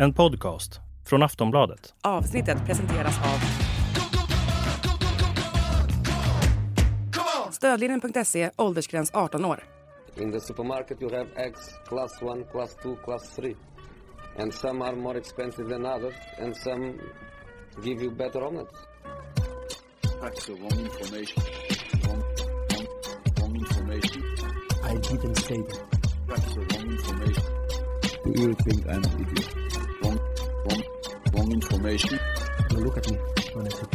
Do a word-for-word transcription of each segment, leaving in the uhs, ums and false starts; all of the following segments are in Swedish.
En podcast från Aftonbladet. Avsnittet presenteras av Stödlinjen punkt se, åldersgräns arton år. In the supermarket you have eggs class one, class two, class three. And some are more expensive than others, and some give you better omelets. That's the wrong information. Wrong, wrong, wrong information. I didn't say that. That's the wrong information. Do you think I'm an idiot? Wrong, wrong, wrong information. Now look at me when I talk to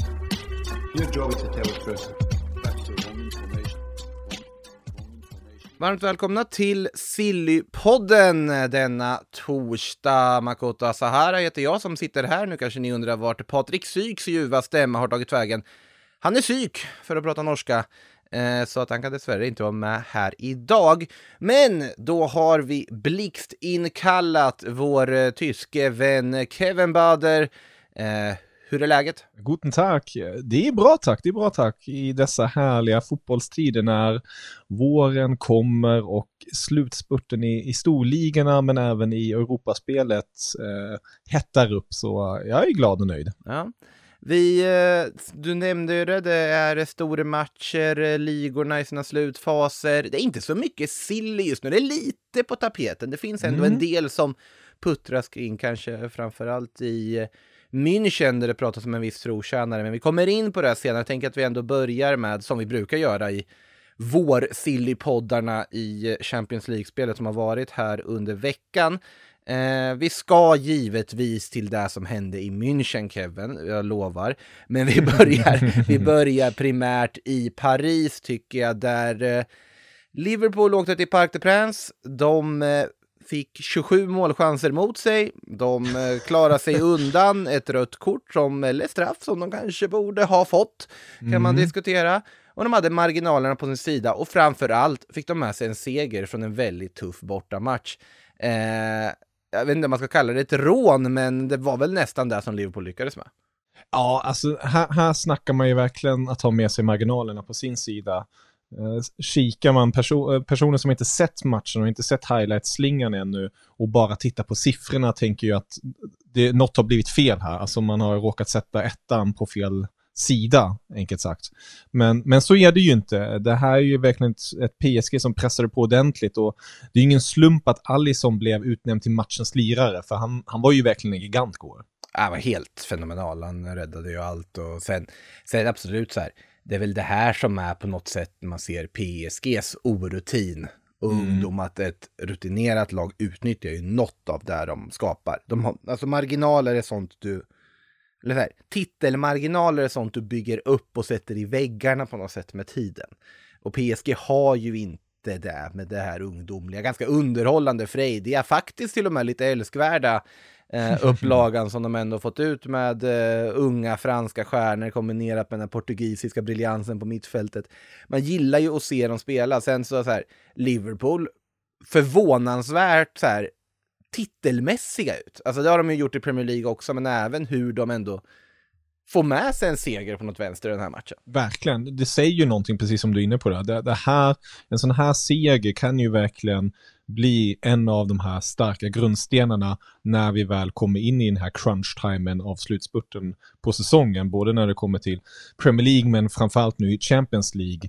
you. Your job is to tell the truth. That's the wrong information. Wrong, wrong information. Varmt välkomna till Sillypodden denna torsdag. Makoto Asahara heter jag som sitter här. Nu kanske ni undrar vart Patrik Syks ljuva stämma har tagit vägen. Han är syk för att prata norska. Så att han kan dessvärre inte vara med här idag. Men då har vi blixt inkallat vår tyske vän Kevin Bader. Eh, hur är läget? Guten tack. Det är bra tack, det är bra tack i dessa härliga fotbollstider när våren kommer och slutspurten i, i storligorna men även i Europaspelet eh, hettar upp, så jag är glad och nöjd. Ja. Vi, du nämnde ju det, det är stora matcher, ligorna i sina slutfaser. Det är inte så mycket silly just nu, det är lite på tapeten. Det finns ändå mm. en del som puttras kring, kanske framförallt i München där det pratas om en viss trotjänare. Men vi kommer in på det här senare. Jag tänker att vi ändå börjar med, som vi brukar göra i vår sillypoddarna i Champions League-spelet som har varit här under veckan. Eh, vi ska givetvis till det som hände i München, Kevin, jag lovar. Men vi börjar, vi börjar primärt i Paris tycker jag, där eh, Liverpool åkte till Parc des Princes. De eh, fick tjugosju målchanser mot sig. De eh, klarade sig undan ett rött kort som, eller straff som de kanske borde ha fått, kan mm. man diskutera. Och de hade marginalerna på sin sida och framförallt fick de med sig en seger från en väldigt tuff bortamatch. Eh, jag vet inte om man ska kalla det ett rån, men det var väl nästan det som Liverpool lyckades med. Ja, alltså här, här snackar man ju verkligen att ha med sig marginalerna på sin sida. Eh, kikar man perso- personer som inte sett matchen och inte sett highlights-slingan ännu och bara tittar på siffrorna tänker ju att det, något har blivit fel här. Alltså man har råkat sätta ettan på fel sida, enkelt sagt. Men, men så är det ju inte. Det här är ju verkligen ett, ett P S G som pressade på ordentligt och det är ingen slump att Alisson blev utnämnd till matchens lirare, för han, han var ju verkligen en gigant går. Han var helt fenomenal, han räddade ju allt och sen, sen absolut så här, det är väl det här som är på något sätt man ser P S Gs orutin och mm. ungdom, att ett rutinerat lag utnyttjar ju något av det de skapar. De har, alltså marginaler är sånt du eller så här, titelmarginaler är sånt du bygger upp och sätter i väggarna på något sätt med tiden. Och P S G har ju inte det med det här ungdomliga, ganska underhållande, frejdiga, faktiskt till och med lite älskvärda eh, upplagan som de ändå fått ut med eh, unga franska stjärnor kombinerat med den portugisiska briljansen på mittfältet. Man gillar ju att se dem spela. Sen så, så här, Liverpool förvånansvärt så här titelmässiga ut. Alltså det har de ju gjort i Premier League också, men även hur de ändå får med sig en seger på något vänster i den här matchen. Verkligen, det säger ju någonting precis som du är inne på det. Det, det här, en sån här seger kan ju verkligen bli en av de här starka grundstenarna när vi väl kommer in i den här crunch-timen av slutspurten på säsongen, både när det kommer till Premier League men framförallt nu i Champions League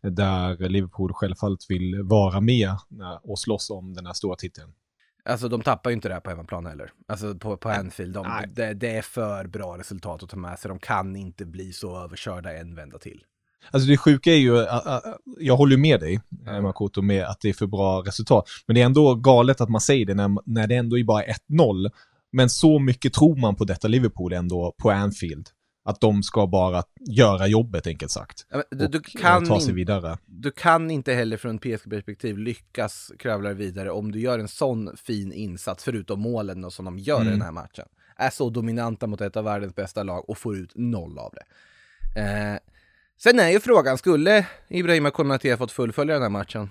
där Liverpool självfallet vill vara med och slåss om den här stora titeln. Alltså de tappar ju inte det här på hemmaplan heller. Alltså på, på Anfield. De, det, det är för bra resultat att ta med sig. De kan inte bli så överkörda en vända till. Alltså det sjuka är ju, jag håller med dig Makoto med att det är för bra resultat. Men det är ändå galet att man säger det när, när det ändå är bara ett noll. Men så mycket tror man på detta Liverpool ändå på Anfield. Att de ska bara göra jobbet, enkelt sagt. Ja, du, du kan ta sig vidare. Du kan inte heller från P S G-perspektiv lyckas kravla vidare om du gör en sån fin insats, förutom målen och som de gör mm. i den här matchen. Är så dominanta mot ett av världens bästa lag och får ut noll av det. Eh, sen är ju frågan, skulle Ibrahima Konaté fått fullfölja den här matchen?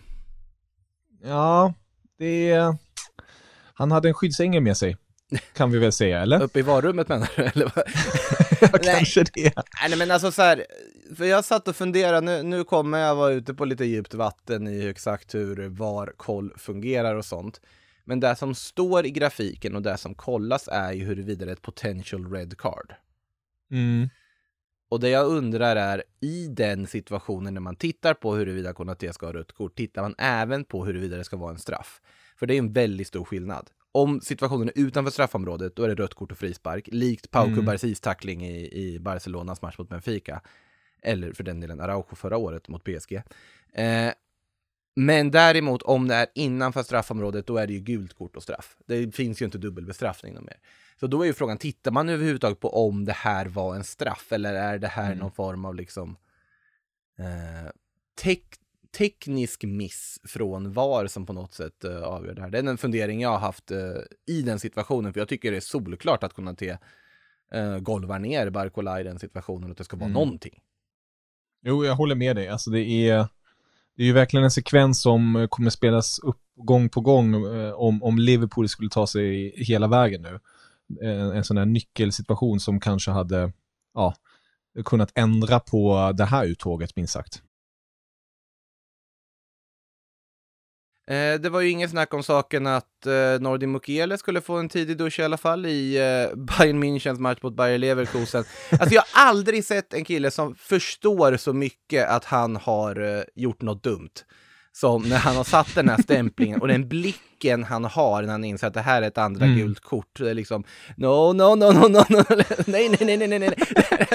Ja, det är... Han hade en skyddsängel med sig. Kan vi väl säga, eller? Uppe i varummet menar du, eller vad? Ja, kanske det. Nej, men alltså så här, för jag satt och funderade, nu, nu kommer jag vara ute på lite djupt vatten i exakt hur V A R-koll fungerar och sånt. Men det som står i grafiken och det som kollas är ju huruvida det är ett potential red card. Mm. Och det jag undrar är, i den situationen när man tittar på huruvida Konaté ska ha rött kort, tittar man även på huruvida det ska vara en straff. För det är en väldigt stor skillnad. Om situationen är utanför straffområdet, då är det rött kort och frispark. Likt Pau mm. Cubarsis tackling i, i Barcelonas match mot Benfica. Eller för den delen Araujo förra året mot P S G. Eh, men däremot, om det är innanför straffområdet, då är det ju gult kort och straff. Det finns ju inte dubbelbestraffning mer. Så då är ju frågan, tittar man överhuvudtaget på om det här var en straff? Eller är det här mm. någon form av liksom eh, tek- teknisk miss från V A R som på något sätt uh, avgör det här? Det är en fundering jag har haft uh, i den situationen. För jag tycker det är solklart att Konaté uh, golvar ner Barcola i den situationen och att det ska vara mm. någonting. Jo, jag håller med dig. Alltså det är, det är ju verkligen en sekvens som kommer spelas upp gång på gång uh, om, om Liverpool skulle ta sig hela vägen nu. En, en sån här nyckelsituation som kanske hade ja, kunnat ändra på det här uttåget, minst sagt. Eh, det var ju ingen snack om saken att eh, Nordi Mukiele skulle få en tidig dusch i alla fall i eh, Bayern Münchens match mot Bayer Leverkusen. Alltså jag har aldrig sett en kille som förstår så mycket att han har eh, gjort något dumt. Som när han har satt den här stämplingen och den blicken han har när han inser att det här är ett andra mm. gult kort. Det är liksom, no, no, no, no, no, no. nej, nej, nej, nej, nej, nej.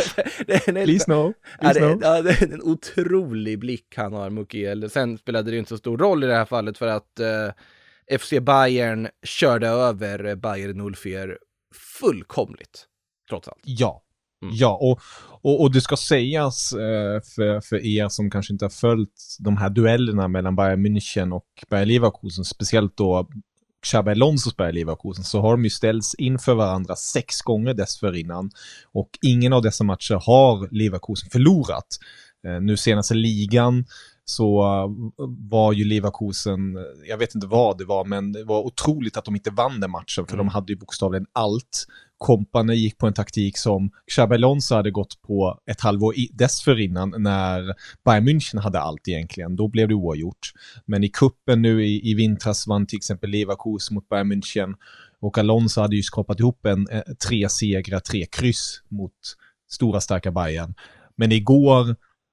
Please no. Please ja, det, no. ja, det är en otrolig blick han har, Mukiel. Sen spelade det ju inte så stor roll i det här fallet för att uh, F C Bayern körde över Bayer noll fyra fullkomligt, trots allt. Ja. Mm. Ja, och, och, och det ska sägas eh, för, för er som kanske inte har följt de här duellerna mellan Bayern München och Bayer Leverkusen, speciellt då Xabi Alonsos Bayer Leverkusen, så har de ju ställts inför varandra sex gånger dessförinnan och ingen av dessa matcher har Leverkusen förlorat. Eh, nu senaste ligan så var ju Leverkusen, jag vet inte vad det var, men det var otroligt att de inte vann den matchen, för mm. de hade ju bokstavligen allt. Kompani gick på en taktik som Xabi Alonso hade gått på ett halvår dessförinnan när Bayern München hade allt egentligen. Då blev det oavgjort. Men i kuppen nu i, i vintras vann till exempel Leverkusen mot Bayern München och Alonso hade ju skapat ihop en eh, tre segrar, tre kryss mot stora starka Bayern. Men igår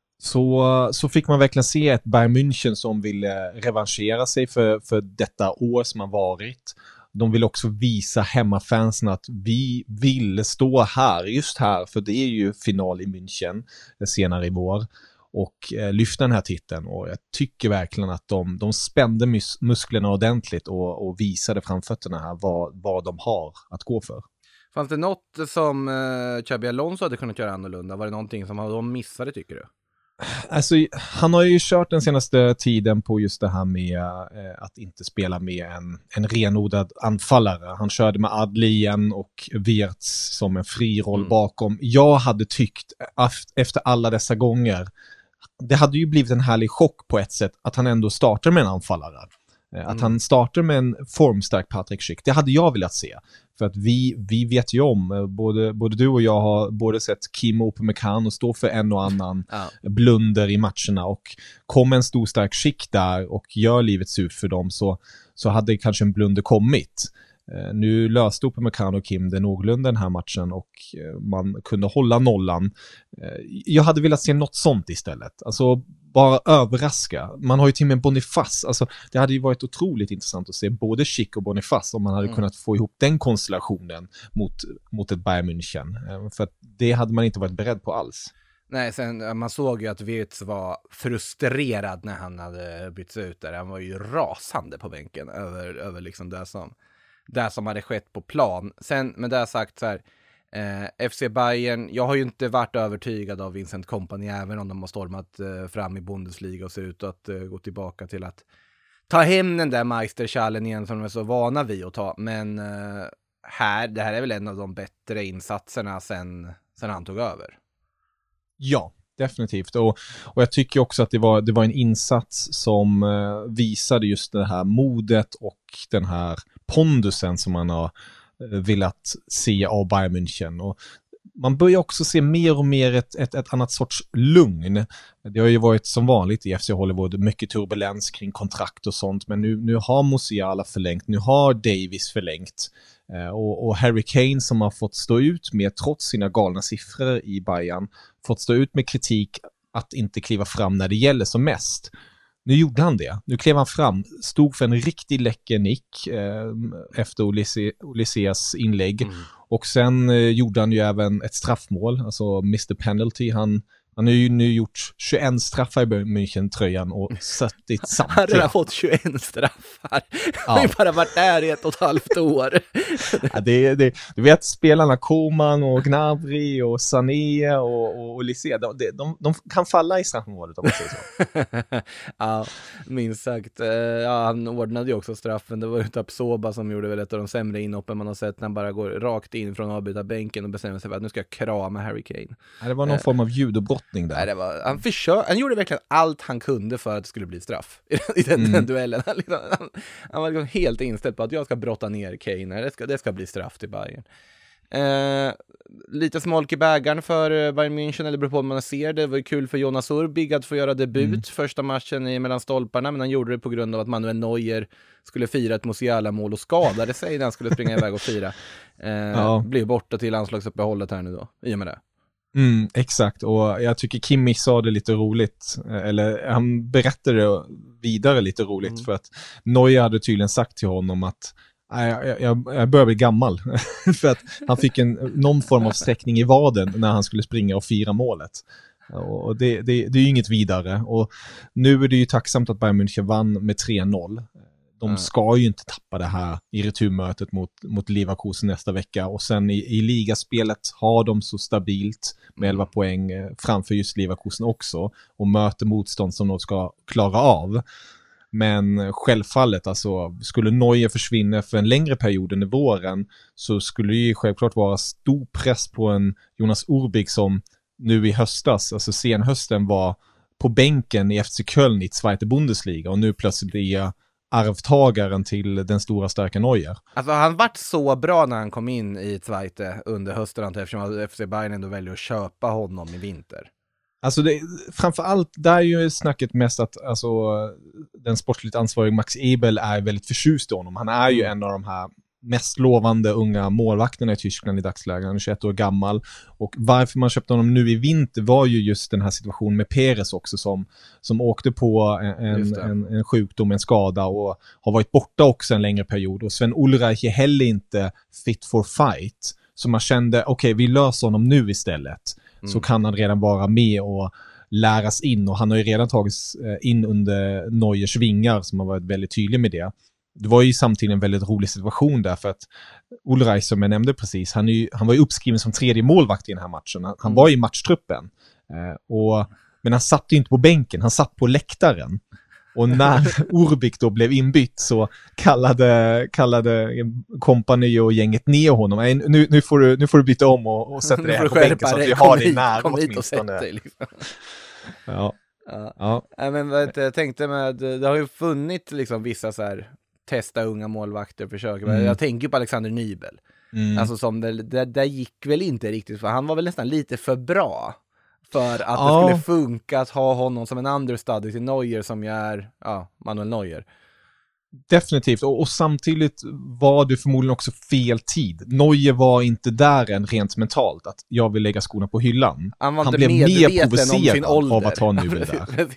Så, så fick man verkligen se ett Bayern München som ville revanschera sig för, för detta år som har varit. De vill också visa hemmafansen att vi vill stå här, just här, för det är ju final i München senare i vår, och eh, lyfta den här titeln. Och jag tycker verkligen att de, de spände mus- musklerna ordentligt och, och visade framfötterna här vad, vad de har att gå för. Fanns det något som eh, Xabi Alonso hade kunnat göra annorlunda? Var det någonting som de missade, tycker du? Alltså, han har ju kört den senaste tiden på just det här med eh, att inte spela med en, en renodlad anfallare. Han körde med Adli igen och Wirtz som en fri roll mm. bakom. Jag hade tyckt efter alla dessa gånger, det hade ju blivit en härlig chock på ett sätt att han ändå startar med en anfallare. Mm. Att han startar med en formstark Patrik Schick. Det hade jag velat se. För att vi, vi vet ju om, både, både du och jag har både sett Kim Upamecano stå för en och annan ja. blunder i matcherna, och kom en stor stark Schick där och gör livet surt för dem, så, så hade kanske en blunder kommit. Eh, nu löste Upamecano och Kim det någorlunda den här matchen och eh, man kunde hålla nollan. Eh, jag hade velat se något sånt istället. Alltså bara överraska. Man har ju till och med Boniface. Alltså, det hade ju varit otroligt intressant att se både Schick och Boniface om man hade mm. kunnat få ihop den konstellationen mot, mot ett Bayern München. Eh, för att det hade man inte varit beredd på alls. Nej, sen man såg ju att Wirtz var frustrerad när han hade bytts ut där. Han var ju rasande på bänken över, över liksom det som det som hade skett på plan. Sen med det sagt så här, eh, F C Bayern, jag har ju inte varit övertygad av Vincent Kompany, även om de har stormat eh, fram i Bundesliga och ser ut att eh, gå tillbaka till att ta hem den där Meisterschalen igen som de är så vana vid att ta. Men eh, här, det här är väl en av de bättre insatserna sen, sen han tog över. Ja, definitivt. Och, och jag tycker också att det var, det var en insats som eh, visade just det här modet och den här pondusen som man har eh, velat se av Bayern München. Och man börjar också se mer och mer ett, ett, ett annat sorts lugn. Det har ju varit som vanligt i F C Hollywood mycket turbulens kring kontrakt och sånt, men nu, nu har Musiala förlängt, nu har Davis förlängt. Eh, och, och Harry Kane som har fått stå ut med, trots sina galna siffror i Bayern, fått stå ut med kritik att inte kliva fram när det gäller som mest. Nu gjorde han det. Nu klev han fram, stod för en riktig läcker nick eh, efter Oliseas inlägg. Mm. Och sen eh, gjorde han ju även ett straffmål, alltså mister Penalty. Han, han har ju nu gjort tjugoett straffar i München-tröjan och suttit samtliga. Han har redan fått tjugoett straffar. Han har ju bara varit där i ett och ett halvt år. Ja, det, det, du vet, spelarna Koman och Gnabry och Sané och, och Olise, de, de, de kan falla i straffområdet om man säger så. Ja, minst sagt. Ja, han ordnade ju också straffen. Det var ju Tapsoba som gjorde väl ett av de sämre inhoppen man har sett, när han bara går rakt in från avbytarbänken och bestämmer sig för att nu ska jag krama Harry Kane. Ja, det var någon eh, form av judobrottning där. Nej, det var, han, försö- han gjorde verkligen allt han kunde för att det skulle bli straff i den, mm. den duellen. Han, liksom, han, han var liksom helt inställd på att jag ska brotta ner Kane. Det ska, det ska bli straff till Bayern. Eh, lite smolk i bägaren för Bayern München, eller beror på om man ser det. Det var ju kul för Jonas Urbig att få göra debut mm. första matchen i mellan stolparna, men han gjorde det på grund av att Manuel Neuer skulle fira ett Musiala-mål och skadade sig när han skulle springa iväg och fira. Eh, ja. Blev borta till landslagsuppehållet här nu då, i och med det. Mm, exakt, och jag tycker Kimmich sa det lite roligt, eller han berättade det vidare lite roligt, mm. för att Neuer hade tydligen sagt till honom att jag, jag, jag börjar bli gammal för att han fick en, någon form av sträckning i vaden när han skulle springa och fira målet. Och det, det, det är ju inget vidare, och nu är det ju tacksamt att Bayern München vann med tre noll. De mm. ska ju inte tappa det här i returmötet mot, mot Leverkusen nästa vecka, och sen i, i ligaspelet har de så stabilt med elva poäng framför just Leverkusen också, och möter motstånd som de ska klara av. Men självfallet, alltså, skulle Neuer försvinna för en längre period under våren, så skulle det ju självklart vara stor press på en Jonas Urbig som nu i höstas, alltså senhösten, var på bänken i F C Köln i Zweite Bundesliga, och nu plötsligt är arvtagaren till den stora starka Neuer. Alltså han vart så bra när han kom in i Zweite under hösten, eftersom F C Bayern ändå väljer att köpa honom i vinter. Alltså det, framförallt där är ju snacket mest att alltså, den sportligt ansvariga Max Ebel är väldigt förtjust i honom. Han är ju en av de här mest lovande unga målvakterna i Tyskland i dagsläget. Han är tjugoett år gammal, och varför man köpte honom nu i vinter var ju just den här situationen med Perez också, som, som åkte på en, en, en sjukdom, en skada, och har varit borta också en längre period, och Sven Ulreich är heller inte fit for fight, så man kände okej, okay, vi löser honom nu istället. Mm. Så kan han redan vara med och läras in, och han har ju redan tagits in under Neuers vingar, som har varit väldigt tydlig med det. Det var ju samtidigt en väldigt rolig situation där, för att Ulreich, som jag nämnde precis, han, är ju, han var ju uppskriven som tredje målvakt i den här matchen. Han, han var i matchtruppen, eh, och, men han satt ju inte på bänken, han satt på läktaren. Och när Urbik då blev inbytt, så kallade, kallade kompani och gänget ner honom. Nej, nu, nu, får du, nu får du byta om och, och sätta dig här på bänken så att vi har dig nära åtminstone. Liksom. Ja. Ja. Ja. Ja, men vad jag tänkte med, det har ju funnits liksom vissa så här testa unga målvakter försök. Mm. Jag tänker på Alexander Nybel. Mm. Alltså som det, det, det gick väl inte riktigt, för han var väl nästan lite för bra för att ja. det skulle funka att ha honom som en understudy till Neuer, som ju är ja, Manuel Neuer. Definitivt, och, och samtidigt var det förmodligen också fel tid. Neuer var inte där än rent mentalt, att jag vill lägga skorna på hyllan. Han, han blev mer provocerad av att ha Nybel där.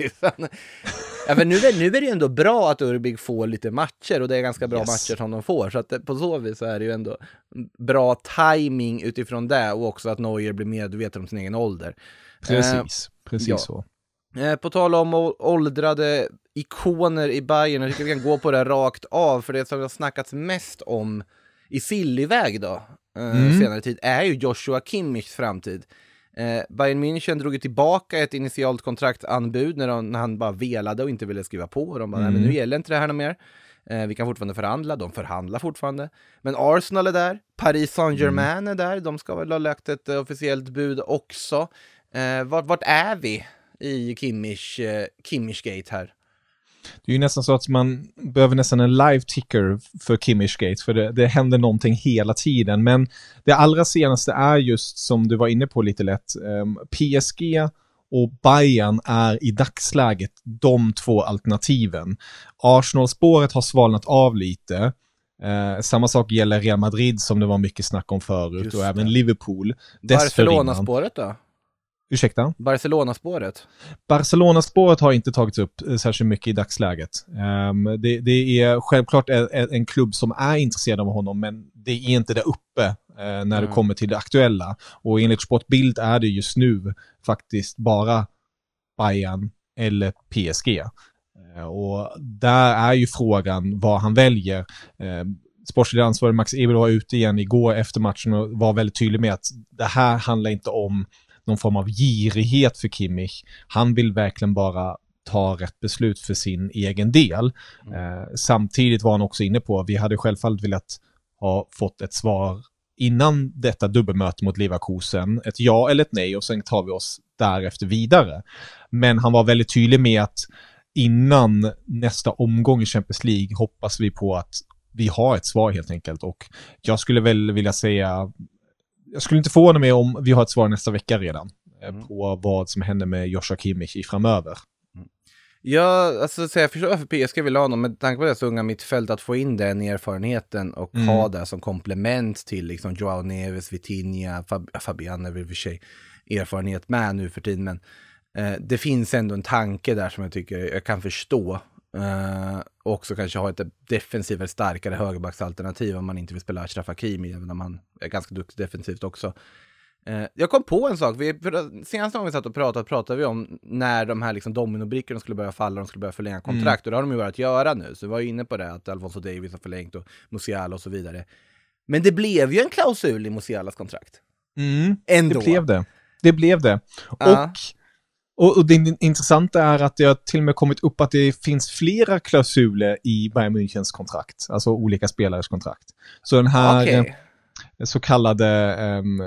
Ja, men nu, är, nu är det ju ändå bra att Urbig får lite matcher, och det är ganska bra yes. matcher som de får, så att det, på så vis är det ju ändå bra timing utifrån det, och också att Neuer blir medveten om sin egen ålder. Precis, eh, precis ja. så. Eh, på tal om åldrade ikoner i Bayern, jag tycker vi kan gå på det rakt av, för det som vi har snackats mest om i silliväg då, eh, mm. senare tid, är ju Joshua Kimmichs framtid. Eh, Bayern München drog ju tillbaka ett initialt kontraktanbud när, de, när han bara velade och inte ville skriva på, och de bara, mm. nej, men nu gäller inte det här mer. Eh, vi kan fortfarande förhandla, de förhandlar fortfarande. Men Arsenal är där, Paris Saint-Germain mm. är där, de ska väl ha lagt ett uh, officiellt bud också. Eh, vart, vart är vi i Kimmich, uh, Kimmich-gate här? Det är ju nästan så att man behöver nästan en live ticker för Kimmich-gate, för det, det händer någonting hela tiden. Men det allra senaste är just, som du var inne på lite lätt, um, P S G och Bayern är i dagsläget de två alternativen. Arsenal-spåret har svalnat av lite. Uh, samma sak gäller Real Madrid som det var mycket snack om förut, och även Liverpool. Barcelona-spåret då? Ursäkta? Barcelona-spåret? Barcelona-spåret har inte tagits upp särskilt mycket i dagsläget. Um, det, det är självklart en, en klubb som är intresserad av honom, men det är inte där uppe uh, när mm. det kommer till det aktuella. Och enligt Sportbild är det just nu faktiskt bara Bayern eller P S G. Uh, och där är ju frågan vad han väljer. Uh, Sportslig ansvarig Max Eber var ute igen igår efter matchen och var väldigt tydlig med att det här handlar inte om någon form av girighet för Kimmich. Han vill verkligen bara ta rätt beslut för sin egen del. Mm. Eh, samtidigt var han också inne på, vi hade självfallet velat ha fått ett svar innan detta dubbelmöte mot Leverkusen, ett ja eller ett nej, och sen tar vi oss därefter vidare. Men han var väldigt tydlig med att innan nästa omgång i Champions League hoppas vi på att vi har ett svar helt enkelt, och jag skulle väl vilja säga, jag skulle inte förvåna mig om vi har ett svar nästa vecka redan mm. på vad som händer med Joshua Kimmich i framöver. Mm. Ja, alltså så jag förstår varför P S G vill ha honom, med tanke på det unga mittfält, att få in den erfarenheten och mm. ha det som komplement till liksom Joao Neves, Vitinha, Fab- Fabian är väl för sig erfarenhet med nu för tiden, men eh, det finns ändå en tanke där som jag tycker jag kan förstå. Uh, också kanske ha ett defensivt starkare högerbacksalternativ om man inte vill spela Achraf Hakimi, även om han är ganska duktig defensivt också. Uh, jag kom på en sak, vi, senast när vi satt och pratade pratade vi om när de här liksom dominobrickorna skulle börja falla, de skulle börja förlänga kontrakt, mm. och det har de ju börjat göra nu, så vi var inne på det att Alphonso Davies har förlängt och Musiala och så vidare, men det blev ju en klausul i Musialas kontrakt. Mm, Ändå. Det blev det. Det blev det. Uh. Och Och, och det intressanta är att det har till och med kommit upp att det finns flera klausuler i Bayern Münchens kontrakt. Alltså olika spelares kontrakt. Så den här okay. så kallade um,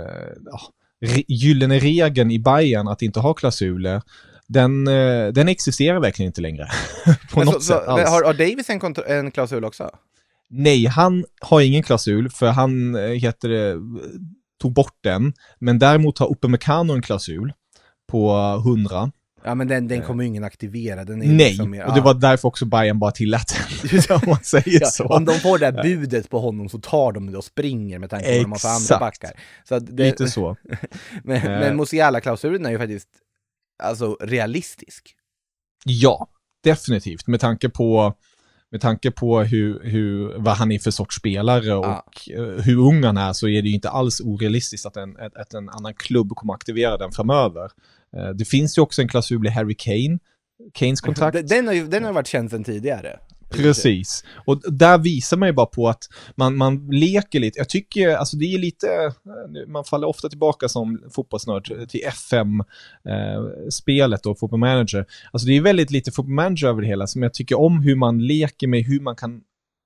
re, gyllene regeln i Bayern att inte ha klausuler, den, uh, den existerar verkligen inte längre. på något så, sätt så, har, har Davis en, kontra- en klausul också? Nej, han har ingen klausul, för han heter det, tog bort den. Men däremot har Upamecano en klausul på hundra. Ja, men den, den kommer ju ingen aktivera. Den är Nej, liksom mer, och det var därför också Bayern bara tillät den. Om man säger ja, så. Om de får det där budet på honom så tar de det och springer med tanke på vad de har för andra backar. Så det, lite så. men uh, men Musiala-klausulen är ju faktiskt alltså realistisk. Ja, definitivt. Med tanke på med tanke på hur, hur, vad han är för sorts spelare och ah. hur ung han är, så är det ju inte alls orealistiskt att en, att en annan klubb kommer aktivera den framöver. Det finns ju också en klausul i Harry Kane, Kanes kontrakt. Den har ju den har varit känd sedan tidigare. Precis. Och där visar man ju bara på att man, man leker lite. Jag tycker, alltså det är lite, man faller ofta tillbaka som fotbollsnörd till F M-spelet och Football Manager. Alltså det är väldigt lite Football Manager över det hela, som jag tycker om hur man leker med hur man kan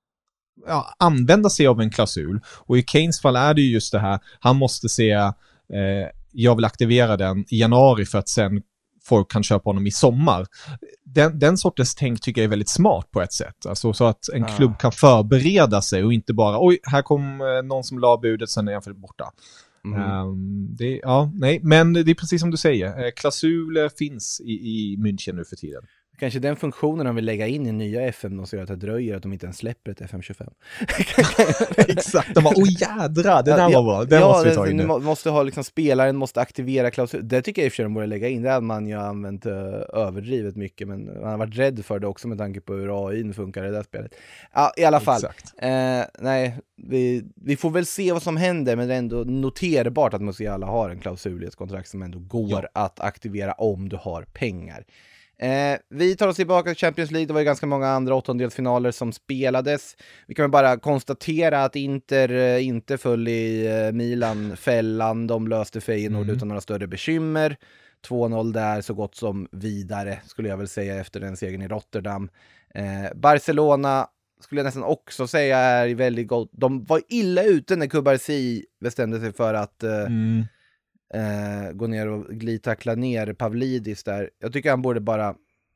ja, använda sig av en klausul. Och i Kanes fall är det ju just det här, han måste säga eh, jag vill aktivera den i januari för att sen folk kan köpa honom i sommar. Den, den sortens tänk tycker jag är väldigt smart på ett sätt. Alltså så att en ah. klubb kan förbereda sig och inte bara, oj, här kom någon som la budet, sen är jag för borta. Mm. Um, det, ja, nej, men det är precis som du säger. Klausuler finns i, i München nu för tiden. Kanske den funktionen de vill lägga in i nya F M och så gör att det dröjer att de inte ens släpper ett F M tjugofem. Exakt, de var, åh jädra, det där ja, var bra. Den ja, måste vi ta in nu. Måste ha liksom, spelaren måste aktivera klausul. Det tycker jag i och för sig de borde lägga in. Det hade man ju använt uh, överdrivet mycket, men man har varit rädd för det också med tanke på hur A I funkar i det där spelet. Ja, i alla fall. Uh, nej, vi, vi får väl se vad som händer, men det är ändå noterbart att Musiala har en klausul i ett kontrakt som ändå går ja. att aktivera om du har pengar. Eh, vi tar oss tillbaka till Champions League. Det var ju ganska många andra åttondelsfinaler som spelades. Vi kan väl bara konstatera att Inter eh, inte föll i eh, Milan-fällan. De löste Feyenoord mm. utan några större bekymmer. två noll där, så gott som vidare skulle jag väl säga efter den segern i Rotterdam. eh, Barcelona skulle jag nästan också säga är väldigt gott. De var illa ute när Kubarsi bestämde sig för att eh, mm. Uh, gå ner och glidtackla ner Pavlidis där. Jag tycker han borde bara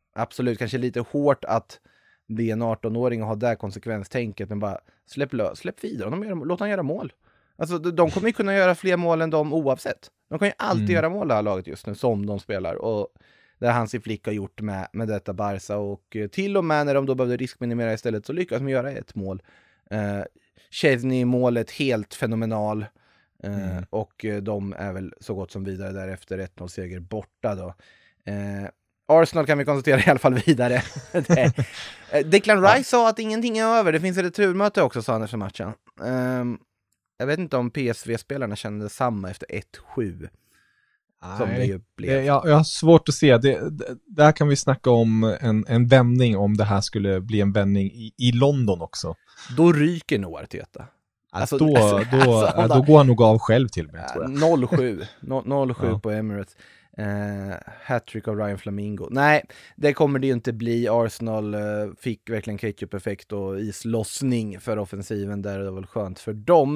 absolut, kanske lite hårt att bli en arton-åring och ha det konsekvenstänket, men bara släpp, lö- släpp vidare honom, låt han göra mål. Alltså de kommer ju kunna göra fler mål än dem oavsett. De kan ju alltid mm. göra mål det här laget just nu som de spelar, och det har Hansi Flick har gjort med, med detta Barca, och till och med när de då behövde riskminimera istället så lyckas de göra ett mål. Eh, Chesney målet helt fenomenal. Uh, mm. och uh, de är väl så gott som vidare därefter, ett noll seger borta då. Uh, Arsenal kan vi konstatera i alla fall vidare. det, uh, Declan Rice sa att ingenting är över, det finns ett returmöte också, sa han efter matchen. Uh, jag vet inte om P S V-spelarna kände samma efter ett sju. Som det ju blev. Det, jag, jag har svårt att se. Det, det, där kan vi snacka om en, en vändning, om det här skulle bli en vändning i, i London också. Då ryker nog Arteta. Alltså, då, då, alltså, då går han nog av själv till mig, tror jag. noll sju noll sju ja. På Emirates. Uh, hattrick av Ryan Flamingo. Nej, det kommer det ju inte bli. Arsenal uh, fick verkligen ketchup-effekt och islossning för offensiven där. Det var väl skönt för dem.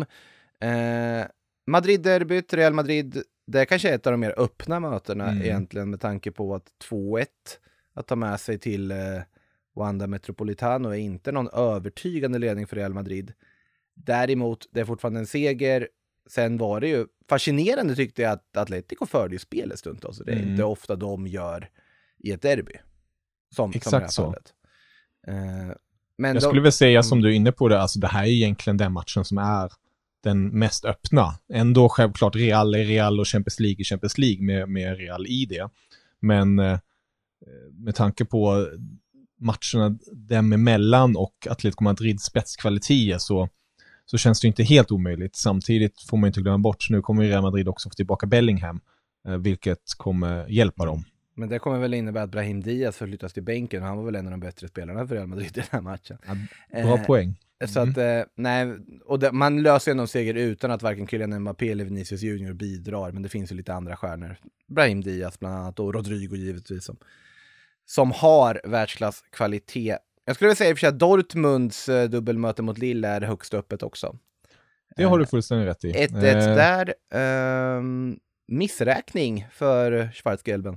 Uh, Madrid-derbyt, Real Madrid, det är kanske ett av de mer öppna mötena mm. egentligen, med tanke på att två ett att ta med sig till uh, Wanda Metropolitano är inte någon övertygande ledning för Real Madrid. Däremot, det är fortfarande en seger. Sen var det ju fascinerande, tyckte jag, att Atletico förde ju spelet stundtals. Så det är mm. inte ofta de gör i ett derby. Som, Exakt som så. Uh, men jag då, skulle väl säga, som du är inne på det, alltså det här är egentligen den matchen som är den mest öppna. Ändå självklart Real är Real och Champions League är Champions League med, med Real i det. Men eh, med tanke på matcherna dem emellan och Atletico Madrids spetskvaliteter, så så känns det inte helt omöjligt. Samtidigt får man inte glömma bort, så nu kommer Real Madrid också få tillbaka Bellingham, eh, vilket kommer hjälpa dem. Men det kommer väl innebära att Brahim Diaz förflyttas till bänken, och han var väl en av de bättre spelarna för Real Madrid i den här matchen. Ja, bra eh, poäng. Så mm. att, eh, nej, och det, man löser ju någon seger utan att varken Kylian Mbappé eller Vinicius Junior bidrar, men det finns ju lite andra stjärnor. Brahim Diaz bland annat, och Rodrigo givetvis, som, som har världsklasskvalitet. Jag skulle vilja säga i och för sig att Dortmunds uh, dubbelmöte mot Lille är högst öppet också. Det har du fullständigt rätt i. ett ett eh. där. Um, missräkning för Schwarzgelben.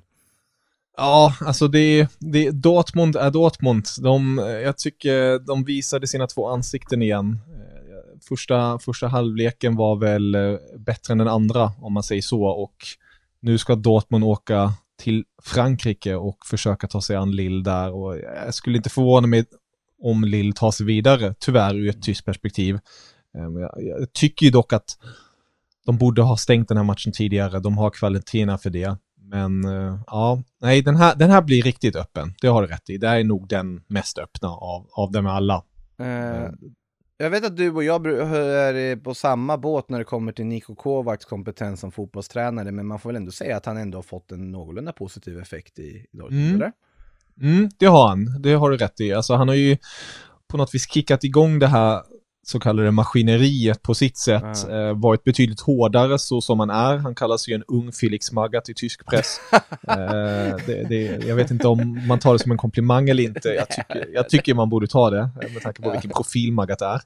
Ja, alltså det, det Dortmund är Dortmund. De, jag tycker de visade sina två ansikten igen. Första, första halvleken var väl bättre än den andra, om man säger så. Och nu ska Dortmund åka till Frankrike och försöka ta sig an Lille där, och jag skulle inte förvåna mig om Lille tar sig vidare, tyvärr ur ett tyskt perspektiv. Jag, jag tycker ju dock att de borde ha stängt den här matchen tidigare, de har kvaliteterna för det, men ja, nej, den här, den här blir riktigt öppen, det har du rätt i, det är nog den mest öppna av, av dem alla. Uh. Jag vet att du och jag är på samma båt när det kommer till Niko Kovacs kompetens som fotbollstränare, men man får väl ändå säga att han ändå har fått en någorlunda positiv effekt i Dortmund, mm. eller? Mm, det har han, det har du rätt i. Alltså han har ju på något vis kickat igång det här så kallade maskineriet på sitt sätt, mm. eh, varit betydligt hårdare så som han är. Han kallas ju en ung Felix Magath i tysk press. eh, det, det, jag vet inte om man tar det som en komplimang eller inte. Jag tycker, jag tycker man borde ta det, med tanke på vilken profil Magath är.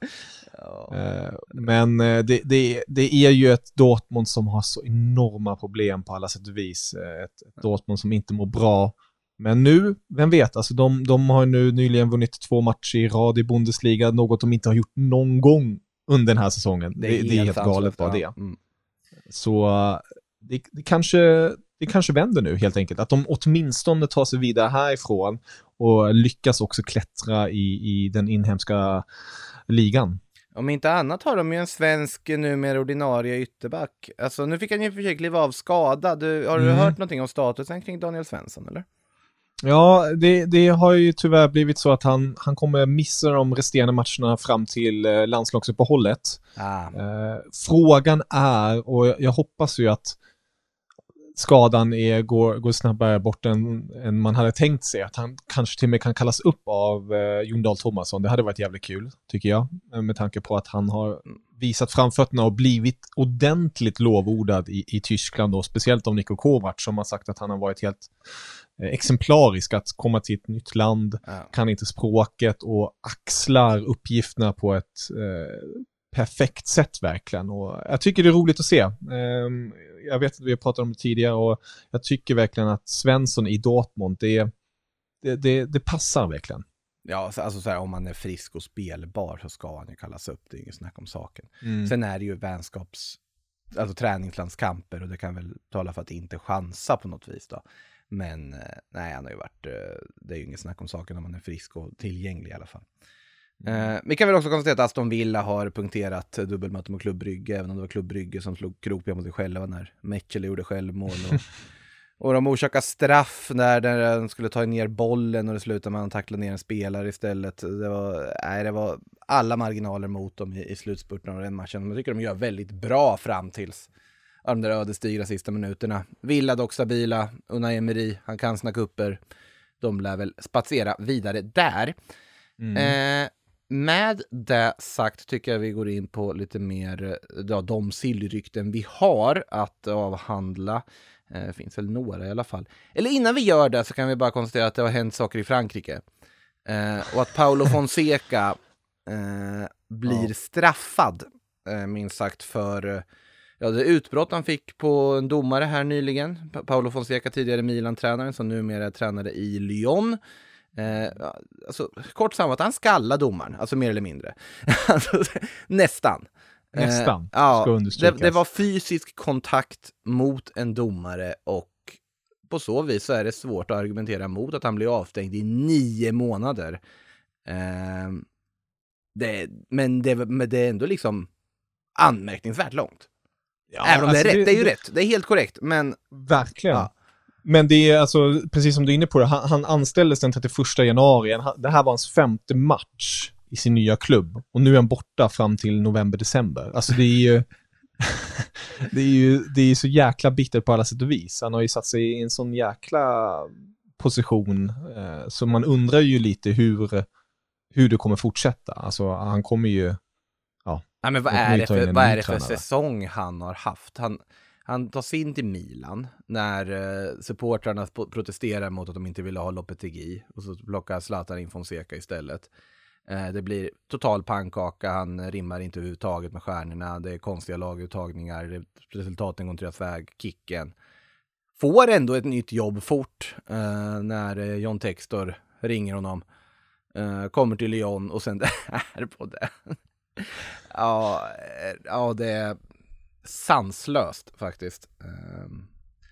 Eh, men det, det, det är ju ett Dortmund som har så enorma problem på alla sätt och vis. Ett, ett Dortmund som inte mår bra. Men nu, vem vet, alltså de, de har nu nyligen vunnit två matcher i rad i Bundesliga, något de inte har gjort någon gång under den här säsongen. Det, det är, det är helt galet bara det. Mm. Så det, det, kanske, det kanske vänder nu helt enkelt. Att de åtminstone tar sig vidare härifrån och lyckas också klättra i, i den inhemska ligan. Om inte annat har de ju en svensk numera ordinarie ytterback. Alltså nu fick han ju försöka kliva av skada. Du, har du mm. hört någonting om statusen kring Daniel Svensson, eller? Ja, det, det har ju tyvärr blivit så att han, han kommer missa de resterande matcherna fram till eh, landslagsuppehållet. Ah. Eh, frågan är, och jag, jag hoppas ju att skadan är, går, går snabbare bort än, än man hade tänkt sig. Att han kanske till och med kan kallas upp av eh, Jon Dahl Tomasson. Det hade varit jävligt kul, tycker jag. Med tanke på att han har visat framfötterna och blivit ordentligt lovordad i, i Tyskland. Och speciellt av Niko Kovac som har sagt att han har varit helt eh, exemplarisk att komma till ett nytt land. Ja. Kan inte språket och axlar uppgifterna på ett eh, perfekt sätt verkligen. Och jag tycker det är roligt att se. Eh, jag vet att vi har pratat om det tidigare och jag tycker verkligen att Svensson i Dortmund, det är, det, det, det passar verkligen. Ja, alltså så här, om man är frisk och spelbar så ska han ju kallas upp. Det är inget snack om saken. Mm. Sen är det ju vänskaps, alltså träningslandskamper och det kan väl tala för att inte chansa på något vis då. Men nej, han har ju varit, det är ju inget snack om saken om man är frisk och tillgänglig i alla fall. Mm. Eh, vi kan väl också konstatera att Aston Villa har punkterat dubbelmöte mot Klubb Brygge, även om det var Klubb Brygge som slog kroppen mot sig själva när Mechele gjorde självmål. Och, och de orsakade straff när de skulle ta ner bollen och det slutade med att tackla ner en spelare istället. Det var, nej, det var alla marginaler mot dem i, i slutspurten av den matchen. Jag tycker de gör väldigt bra fram tills de där ödesdigra sista minuterna. Villa dock stabila, Unai Emery, han kan snacka upper. De lär väl spatsera vidare där. Mm. Eh, med det sagt tycker jag vi går in på lite mer ja, de sillrykten vi har att avhandla. Eh, finns väl några i alla fall. Eller innan vi gör det så kan vi bara konstatera att det har hänt saker i Frankrike. Eh, och att Paulo Fonseca eh, blir ja. straffad, eh, minst sagt, för ja, det utbrott han fick på en domare här nyligen. Pa- Paulo Fonseca, tidigare Milan-tränaren som numera är tränare i Lyon. Eh, alltså, kort sammanfattat, han skallade domaren, alltså mer eller mindre. alltså, nästan. Nästan, eh, ja, ska understrykas. Det, det var fysisk kontakt mot en domare och på så vis så är det svårt att argumentera mot att han blir avstängd i nio månader. Eh, det, men, det, men det är ändå liksom anmärkningsvärt långt. Ja, även om alltså det är rätt, det, det är ju det, rätt. Det är helt korrekt, men verkligen. Ja. Men det är alltså, precis som du är inne på det, han, han anställdes den trettioförsta januari. Det här var hans femte match i sin nya klubb. Och nu är han borta fram till november-december. Alltså det är ju det är ju det är så jäkla bitter på alla sätt och vis. Han har ju satt sig i en sån jäkla position eh, så man undrar ju lite hur hur det kommer fortsätta. Alltså han kommer ju ja. Nej, men vad är det för vad är det för säsong han har haft? Han Han tar sig in till Milan när eh, supportrarna protesterar mot att de inte ville ha Lopetegui och så plockar Zlatan in Fonseca istället. Eh, det blir total pannkaka, han rimmar inte överhuvudtaget med stjärnorna, det är konstiga laguttagningar, det, resultaten går inte deras väg, kicken. Får ändå ett nytt jobb fort eh, när eh, John Textor ringer honom, eh, kommer till Lyon och sen det här på det. ja, ja, det är sanslöst faktiskt. Um,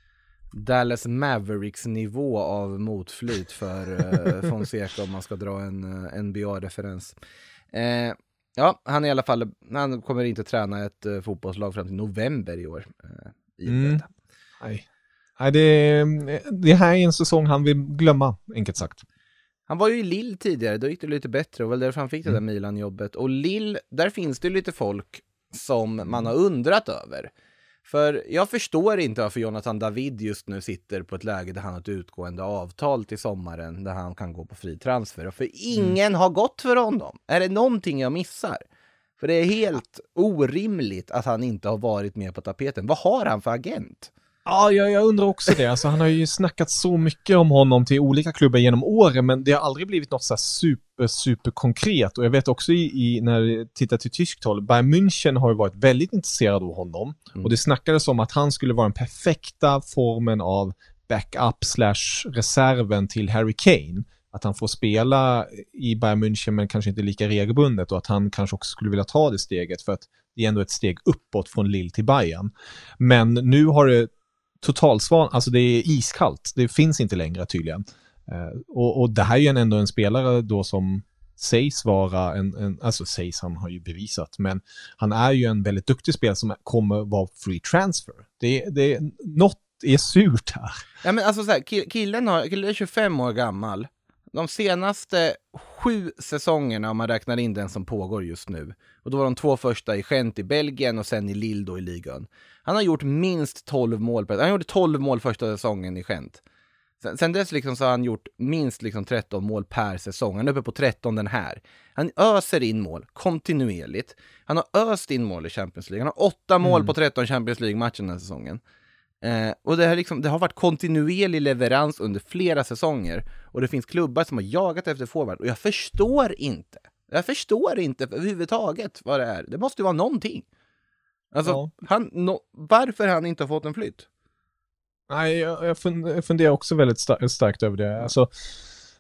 Dallas Mavericks nivå av motflyt för uh, Fonseca om man ska dra en uh, N B A-referens. Uh, ja, han i alla fall, han kommer inte träna ett uh, fotbollslag fram till november i år. Uh, i mm. Nej, Nej det, det här är en säsong han vill glömma, enkelt sagt. Han var ju i Lille tidigare, då gick det lite bättre och väl därför han fick mm. det där Milan-jobbet. Och Lille, där finns det lite folk som man har undrat över. För jag förstår inte varför Jonathan David just nu sitter på ett läge där han har ett utgående avtal till sommaren där han kan gå på fri transfer. Och för ingen mm. har gått för honom. Är det någonting jag missar? För det är helt orimligt att han inte har varit med på tapeten. Vad har han för agent? Ja, jag, jag undrar också det. Alltså, han har ju snackat så mycket om honom till olika klubbar genom åren, men det har aldrig blivit något så här super, super konkret. Och jag vet också i, i, när jag tittar till tyskt håll, Bayern München har ju varit väldigt intresserad av honom. Mm. Och det snackades om att han skulle vara den perfekta formen av backup slash reserven till Harry Kane. Att han får spela i Bayern München men kanske inte lika regelbundet och att han kanske också skulle vilja ta det steget för att det är ändå ett steg uppåt från Lille till Bayern. Men nu har det totalsvan, alltså det är iskallt. Det finns inte längre tydligen. Eh, och, och det här är ju ändå en spelare då som sägs vara en, en, alltså sägs, han har ju bevisat, men han är ju en väldigt duktig spelare som kommer vara free transfer. Det, det, något är surt här. Ja, men alltså så här, killen, har, killen är tjugofem år gammal. De senaste sju säsongerna, om man räknar in den som pågår just nu, och då var de två första i Gent i Belgien och sen i Lille då i ligan. Han har gjort minst tolv mål. Han gjorde tolv mål första säsongen i Gent. Sen, sen dess liksom så har han gjort minst liksom tretton mål per säsong. Han är uppe på tretton den här. Han öser in mål kontinuerligt. Han har öst in mål i Champions League. Han har åtta mål mm. på tretton Champions League-matcher den här säsongen. Eh, och det, här liksom, det har varit kontinuerlig leverans under flera säsonger. Och det finns klubbar som har jagat efter forward. Och jag förstår inte. Jag förstår inte överhuvudtaget vad det är. Det måste ju vara någonting. Alltså, ja. han, no, varför han inte har fått en flytt? Nej, jag, jag funderar också väldigt star- starkt över det. Alltså,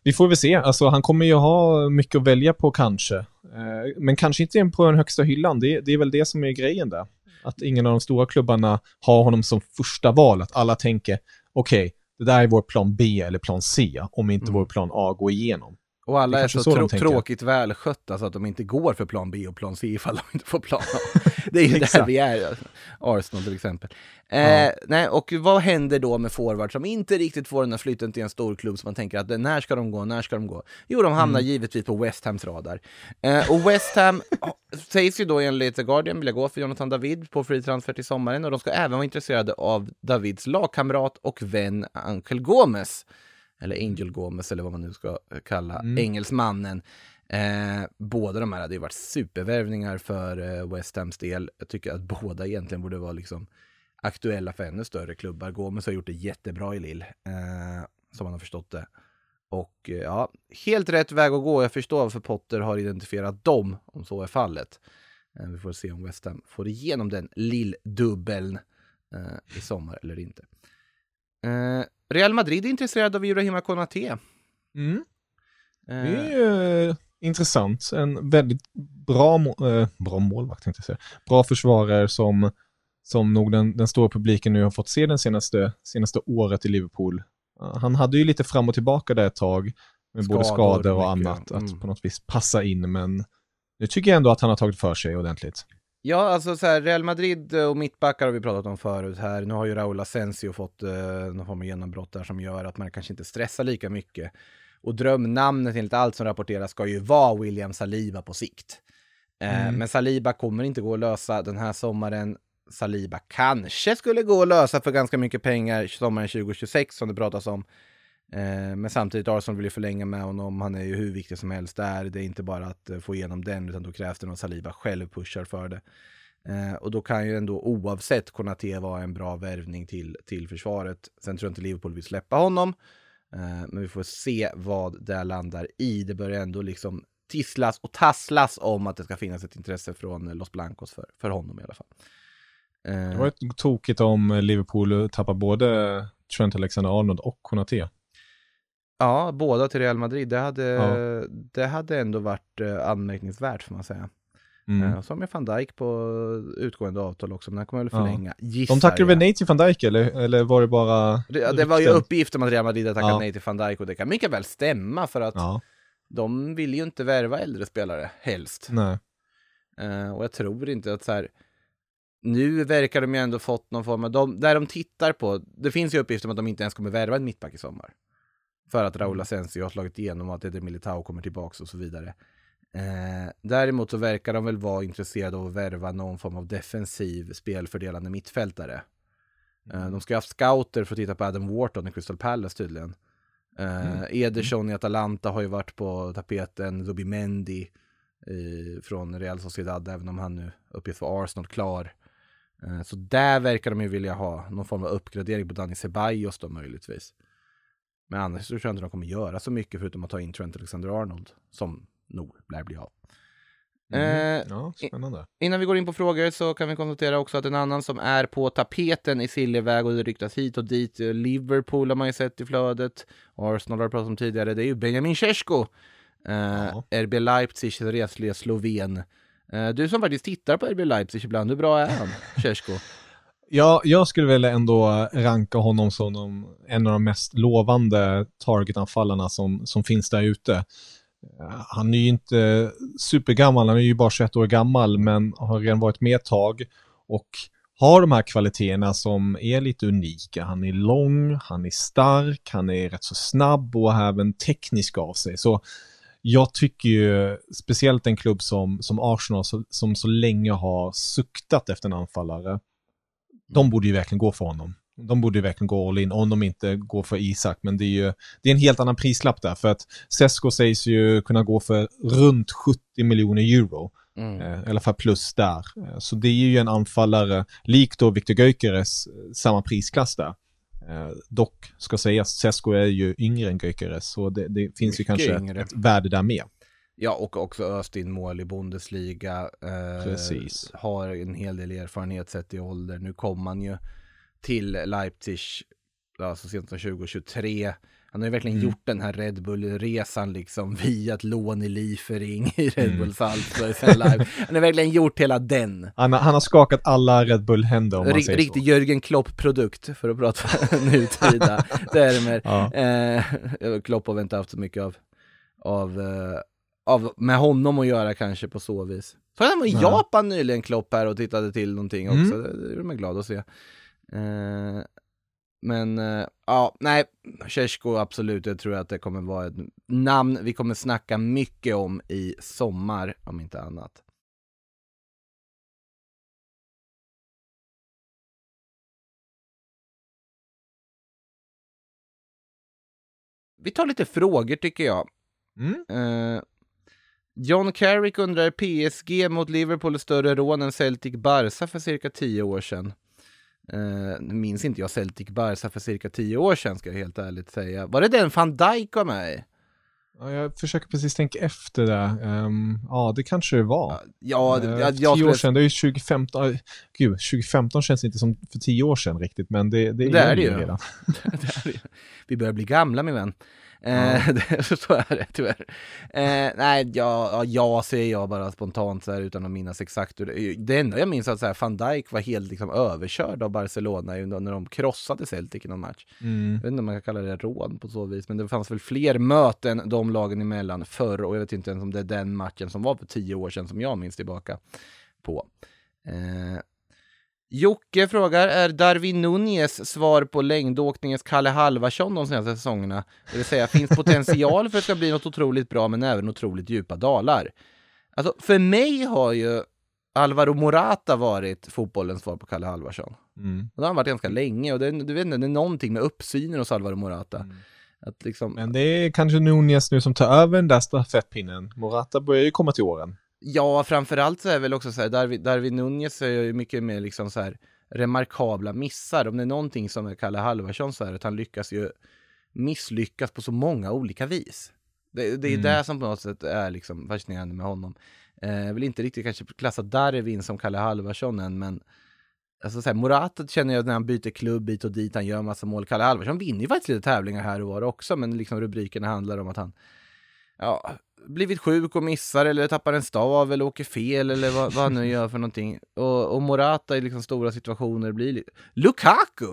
vi får väl se. Alltså, han kommer ju ha mycket att välja på kanske. Eh, men kanske inte på den högsta hyllan. Det, det är väl det som är grejen där. Att ingen av de stora klubbarna har honom som första val. Att alla tänker, okej, okay, det där är vår plan B eller plan C. Om inte mm. vår plan A går igenom. Och alla är, är så, så trå- tråkigt välskötta så att de inte går för plan B och plan C ifall de inte får plan A. Det är ju där vi är. Arsenal till exempel. Eh, ja. nej, och vad händer då med forward som inte riktigt får den här flytten till en stor klubb som man tänker att när ska de gå, när ska de gå? Jo, de hamnar mm. givetvis på West Hams radar. Eh, och West Ham sägs ju då enligt The Guardian vilja gå för Jonathan David på free transfer till sommaren och de ska även vara intresserade av Davids lagkamrat och vän Angel Gomes. Eller Angel Gomes eller vad man nu ska kalla mm. engelsmannen. Eh, båda de här hade ju varit supervärvningar för eh, West Hams del. Jag tycker att båda egentligen borde vara liksom aktuella för ännu större klubbar. Gomes har gjort det jättebra i Lille, eh, som man har förstått det. Och eh, ja, helt rätt väg att gå. Jag förstår varför Potter har identifierat dem, om så är fallet. Eh, vi får se om West Ham får igenom den Lille-dubbeln eh, i sommar eller inte. Eh, Real Madrid är intresserad av Ibrahima Konaté. Mm. Det är ju intressant. En väldigt bra, må- äh, bra målvakt, tänkte jag säga. Bra försvarare som, som nog den, den stora publiken nu har fått se den senaste, senaste året i Liverpool. Han hade ju lite fram och tillbaka där ett tag med skador, både skador och mycket. annat att mm. på något vis passa in, men jag tycker ändå att han har tagit för sig ordentligt. Ja, alltså så här, Real Madrid och mittbackar har vi pratat om förut här. Nu har ju Raúl Asensio fått eh, någon form av genombrott där som gör att man kanske inte stressar lika mycket. Och drömnamnet enligt allt som rapporteras ska ju vara William Saliba på sikt. Eh, mm. Men Saliba kommer inte gå att lösa den här sommaren. Saliba kanske skulle gå att lösa för ganska mycket pengar sommaren tjugo tjugosex som det pratas om. Eh, men samtidigt Arsenal vill ju förlänga med honom. Han är ju hur viktig som helst där. Det är inte bara att uh, få igenom den, utan då krävs det någon Saliba själv pushar för det. Eh, och då kan ju ändå oavsett Konaté vara en bra värvning till, till försvaret. Sen tror jag inte Liverpool vill släppa honom. Eh, men vi får se vad det landar i. Det börjar ändå liksom tisslas och tasslas om att det ska finnas ett intresse från Los Blancos för, för honom i alla fall. Eh, det var ett tokigt om Liverpool tappar både Trent Alexander-Arnold och Konaté. Ja, båda till Real Madrid. Det hade, ja. det hade ändå varit uh, anmärkningsvärt, får man säga. Mm. Uh, som med Van Dijk på utgående avtal också, men han kommer väl förlänga. Ja. De tackade väl nej till Van Dijk, eller, eller var det bara... Det, det var ju uppgift om att Real Madrid hade tackat ja. nej till Van Dijk, och det kan mycket väl stämma, för att ja. de vill ju inte värva äldre spelare, helst. Nej. Uh, och jag tror inte att så här... Nu verkar de ju ändå fått någon form av... De, där de tittar på... Det finns ju uppgifter om att de inte ens kommer värva en mittback i sommar. För att Raúl Asensio har slagit igenom att Eder Militao kommer tillbaka och så vidare. Eh, däremot så verkar de väl vara intresserade av att värva någon form av defensiv spelfördelande mittfältare. Eh, de ska ha haft scouter för att titta på Adam Wharton i Crystal Palace tydligen. Eh, mm. Ederson i Atalanta har ju varit på tapeten. Zubimendi eh, från Real Sociedad, även om han nu uppges för Arsenal klar. Eh, så där verkar de ju vilja ha någon form av uppgradering på Dani Ceballos då möjligtvis. Men annars så tror jag inte de kommer göra så mycket förutom att ta in Trent Alexander-Arnold, som nog lär bli av. Mm. Eh, ja, spännande. Innan vi går in på frågor så kan vi konstatera också att en annan som är på tapeten i Siljeväg och det ryktas hit och dit, Liverpool har man ju sett i flödet, Arsenal har jag pratat om tidigare, det är ju Benjamin Šeško, eh, ja. R B Leipzigs resliga sloven. Eh, du som faktiskt tittar på R B Leipzig ibland, hur bra är han, Šeško? Ja, jag skulle väl ändå ranka honom som de, en av de mest lovande targetanfallarna som, som finns där ute. Han är ju inte supergammal, han är ju bara tjugoett år gammal, men har redan varit med ett tag och har de här kvaliteterna som är lite unika. Han är lång, han är stark, han är rätt så snabb och har även teknisk av sig. Så jag tycker ju, speciellt en klubb som, som Arsenal som, som så länge har suktat efter en anfallare, de borde ju verkligen gå för honom. De borde ju verkligen gå all in om de inte går för Isak. Men det är ju det är en helt annan prislapp där. För att Šeško sägs ju kunna gå för runt sjuttio miljoner euro. Mm. Eh, I alla fall plus där. Eh, så det är ju en anfallare, likt då Viktor Gyökeres, samma prisklass där. Eh, dock ska sägas, Šeško är ju yngre än Gyökeres. Så det, det finns mycket ju kanske yngre. Ett värde där med. Ja, och också öst in mål i Bundesliga. Eh, Precis. Har en hel del erfarenhet sett i ålder. Nu kom man ju till Leipzig, alltså sent som tjugo tjugotre. Han har ju verkligen Mm. gjort den här Red Bull-resan liksom via ett lån i Liefering i Red Bull Salzburg sen live. Han har verkligen gjort hela den. Han, han har skakat alla Red Bull-händer om man Rik- säger riktig så. Jürgen Klopp-produkt för att prata nutida termer. Ja. Eh, Klopp har vi inte haft så mycket av, av, eh, av med honom att göra kanske på så vis. Så han var i Nej. Japan nyligen, Klopp, här och tittade till någonting Mm. också. Det, det är man glad att se. Eh, men eh, ja, nej, Šeško absolut, jag tror att det kommer vara ett namn vi kommer snacka mycket om i sommar, om inte annat. Vi tar lite frågor tycker jag. Mm. Eh, John Carrick undrar, P S G mot Liverpool är större rån än Celtic Barca för cirka tio år sedan. Uh, minns inte jag Celtic Barca för cirka tio år sedan, ska jag helt ärligt säga. Var det den Van Dijk var med? Ja, jag försöker precis tänka efter det. Um, ja, det kanske det var. Ja, det, Uh, jag, tio jag år skulle... sedan, det är ju tjugo femton. Gud, tjugo femton känns inte som för tio år sedan riktigt, men det, det, Det är det ju ju. redan. det är det. Vi börjar bli gamla, min vän. Ja. Eh, det, så är det tyvärr. Eh, nej, ja, ja, ja, säger jag bara spontant så här, utan att minnas exakt hur det. Det enda jag minns att så här, Van Dijk var helt liksom överkörd av Barcelona när de krossade Celtic i någon match. Mm. Jag vet inte om man kan kalla det rån på så vis, men det fanns väl fler möten de lagen emellan förr, och jag vet inte ens om det är den matchen som var för tio år sedan som jag minns tillbaka på. Eh, Jocke frågar, är Darwin Núñez svar på längdåkningens Kalle Halvarsson de senaste säsongerna? Det vill säga, finns potential för att det ska bli något otroligt bra, men även otroligt djupa dalar. Alltså, för mig har ju Alvaro Morata varit fotbollens svar på Kalle Halvarsson. Mm. Och det har han varit ganska länge, och det, du vet inte, det är någonting med uppsynen hos Alvaro Morata. Mm. Att liksom, Men det är kanske Núñez nu som tar över den där stafettpinnen. Morata börjar ju komma till åren. ja, framförallt så är väl också så här, Darwin, Darwin Núñez är ju mycket mer liksom så här remarkabla missar. Om det är någonting som är Kalle Halvarsson så är det att han lyckas ju misslyckas på så många olika vis. Det, det är Mm. det som på något sätt är liksom fascinerande med honom. Eh, jag vill inte riktigt kanske klassa Darwin som Kalle Halvarsson än, men alltså så här, Morata känner jag när han byter klubb bit och dit, han gör massa mål. Kalle Halvarsson vinner ju faktiskt lite tävlingar här och var också, men liksom rubrikerna handlar om att han ja, blivit sjuk och missar eller tappar en stav eller åker fel eller vad, vad han nu gör för någonting. Och, och Morata i liksom stora situationer blir lite... Lukaku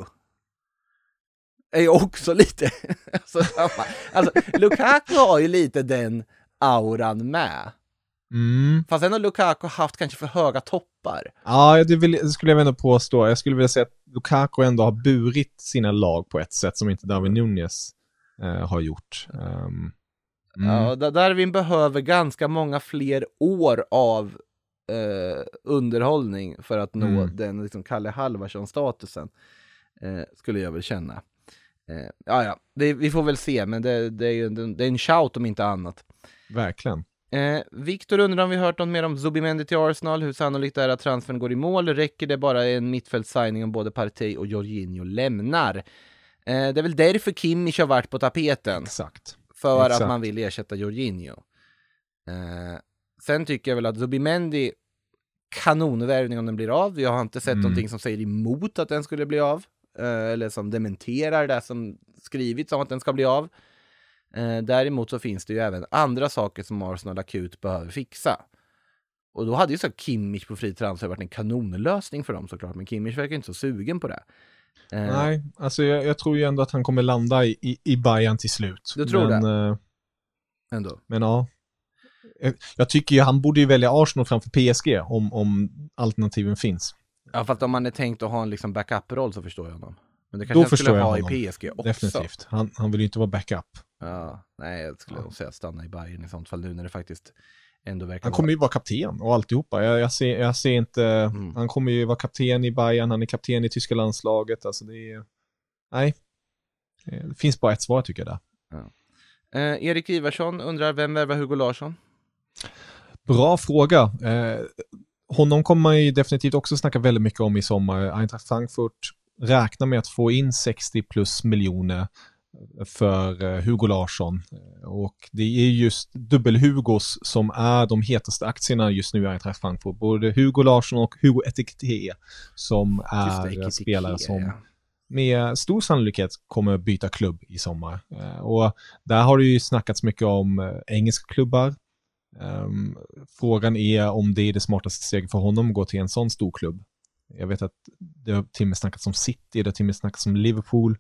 är ju också lite... alltså, alltså, Lukaku har ju lite den auran med. Mm. Fast sen har Lukaku haft kanske för höga toppar. Ja, det, vill, det skulle jag ändå påstå. Jag skulle vilja säga att Lukaku ändå har burit sina lag på ett sätt som inte Darwin Núñez eh, har gjort. Um, mm. Ja, Darwin behöver ganska många fler år av eh, underhållning för att nå Mm. den liksom Kalle Halvarsson-statusen, eh, skulle jag väl känna. Eh, ja, ja, det, vi får väl se, men det, det är ju en, det är en shout om inte annat. Verkligen. Eh, Viktor undrar om vi hört något mer om Zubimendi till Arsenal. Hur sannolikt är att transfern går i mål? Räcker det bara en mittfältssigning om både Partey och Jorginho lämnar? Eh, det är väl därför Kimmich har varit på tapeten. Exakt. För Exakt. att man vill ersätta Jorginho. Eh, sen tycker jag väl att Zubimendi, kanonvärvning om den blir av. Jag har inte sett Mm. någonting som säger emot att den skulle bli av. Eh, eller som dementerar det som skrivits om att den ska bli av. Eh, däremot så finns det ju även andra saker som Arsenal akut behöver fixa. Och då hade ju så Kimmich på fri transfer varit en kanonlösning för dem såklart. Men Kimmich verkar inte så sugen på det. Eh, Nej, alltså jag, jag tror ju ändå att han kommer landa i, i, i Bayern till slut. Du tror men, det? eh, Ändå. Men ja. Jag, jag tycker ju han borde ju välja Arsenal framför P S G om, om alternativen finns. Ja, fast om man är tänkt att ha en liksom backup-roll så förstår jag honom. Men det Då kanske han förstår skulle jag ha honom. i P S G också. Definitivt. Han, han vill ju inte vara backup. Ja, nej, jag skulle Ja. nog säga stanna i Bayern i sånt fall nu när det faktiskt ändå verkar Han kommer ju vara kapten och alltihopa. Jag, jag, ser, jag ser inte... Mm. Han kommer ju vara kapten i Bayern, han är kapten i tyska landslaget. Alltså det är... Nej. Det finns bara ett svar tycker jag där. Eh, Erik Ivarsson undrar, vem värvar Hugo Larsson? Bra fråga. Eh, honom kommer man ju definitivt också snacka väldigt mycket om i sommar. Eintracht Frankfurt räknar med att få in sextio plus miljoner för eh, Hugo Larsson. Och det är just dubbel-Hugos som är de hetaste aktierna just nu i Eintracht Frankfurt. Både Hugo Larsson och Hugo Ekitike som Just det, är Ekitike, spelare som ja. med stor sannolikhet kommer byta klubb i sommar. Eh, och där har det ju snackats mycket om eh, engelska klubbar. Um, frågan är om det är det smartaste steget för honom att gå till en sån stor klubb. Jag vet att det har till och med snackats om City, det har till och med snackats om Liverpool.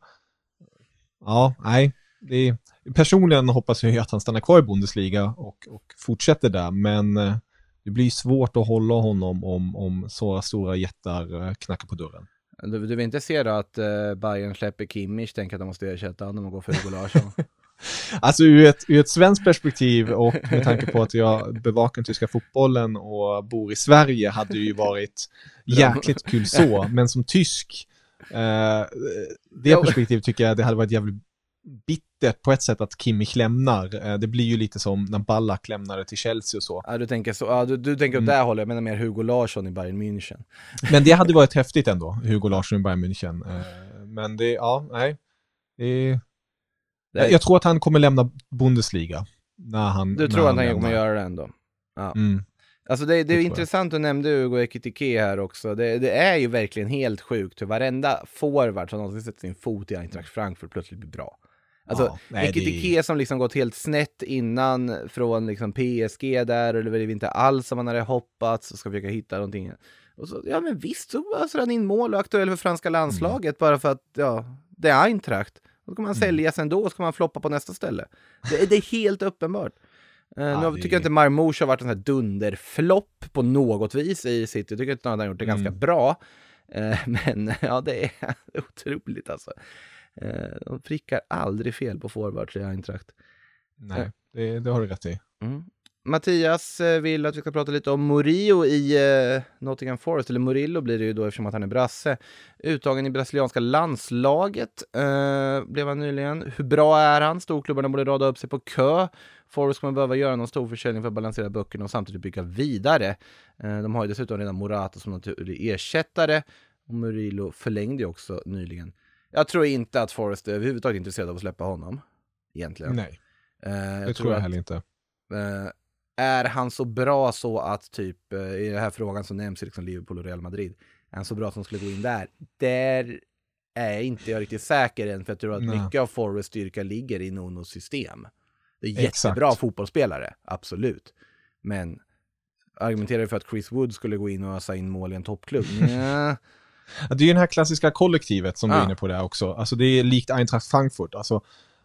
Ja, nej. Det är, personligen hoppas jag att han stannar kvar i Bundesliga och, och fortsätter där, men eh, det blir svårt att hålla honom om, om så stora jättar eh, knackar på dörren. Du, du vill inte se då att uh, Bayern släpper Kimmich, tänker att de måste ersätta honom och gå för Hugo Larsson? Alltså ur ett, ur ett svenskt perspektiv och med tanke på att jag bevakar den tyska fotbollen och bor i Sverige hade det ju varit jäkligt kul så. Men som tysk, eh, det perspektivet tycker jag det hade varit jävligt bittert på ett sätt att Kimmich lämnar. Eh, det blir ju lite som när Ballack lämnade till Chelsea och så. Ja, du tänker så. Ja, du, du tänker Mm. åt det hållet, jag menar mer Hugo Larsson i Bayern München. Men det hade varit häftigt ändå, Hugo Larsson i Bayern München. Eh, men det, ja, nej. Det Jag, jag tror att han kommer lämna Bundesliga när han Du när tror att han lämnar. kommer göra det ändå? Ja. Mm. Alltså det, det är Det tror intressant, du nämnde Hugo Ekitike här också. Det, det är ju verkligen helt sjukt hur varenda forward som någonsin sätter sin fot i Eintracht Frankfurt plötsligt blir bra. Alltså Ja, nej, Ekitike det- som liksom gått helt snett innan från liksom P S G där, och det var inte alls som man hade hoppats, och ska försöka hitta någonting. Och så, ja men visst så öser han in mål och aktuell för franska landslaget bara för att ja, det är Eintracht. Då ska man säljas ändå och ska man floppa på nästa ställe. Det, är- det är helt uppenbart. Uh, Ja, nu det- tycker jag inte Marmouche har varit en sån här dunderflopp på något vis i City. Jag tycker att han har gjort det Mm. ganska bra. Uh, men ja, det är otroligt alltså. Uh, de prickar aldrig fel på forwards i Eintracht. Nej, det, det har du rätt i. Mm. Mattias eh, vill att vi ska prata lite om Murillo i eh, Nottingham Forest, eller Murillo blir det ju då eftersom att han är brasse. Uttagen i brasilianska landslaget eh, blev han nyligen. Hur bra är han? Storklubbarna borde rada upp sig på kö. Forest kommer behöva göra någon stor försäljning för att balansera böckerna och samtidigt bygga vidare. Eh, de har ju dessutom redan Morata som naturlig ersättare. Och Murillo förlängde ju också nyligen. Jag tror inte att Forest är överhuvudtaget intresserad av att släppa honom. Egentligen. Nej, Eh, jag det tror jag att, heller inte. Eh, är han så bra så att typ eh, i den här frågan så nämns liksom Liverpool och Real Madrid, är han så bra som skulle gå in där? Där är inte jag riktigt säker än, för jag tror att Nej. mycket av Forrests styrka ligger i Nunos system. Det är Exakt. jättebra fotbollsspelare, absolut. Men argumenterar du för att Chris Wood skulle gå in och ösa in mål i en toppklubb? Nja. Ja, det är ju det här klassiska kollektivet som Ah. du är inne på där också. Alltså det är likt Eintracht Frankfurt. Alltså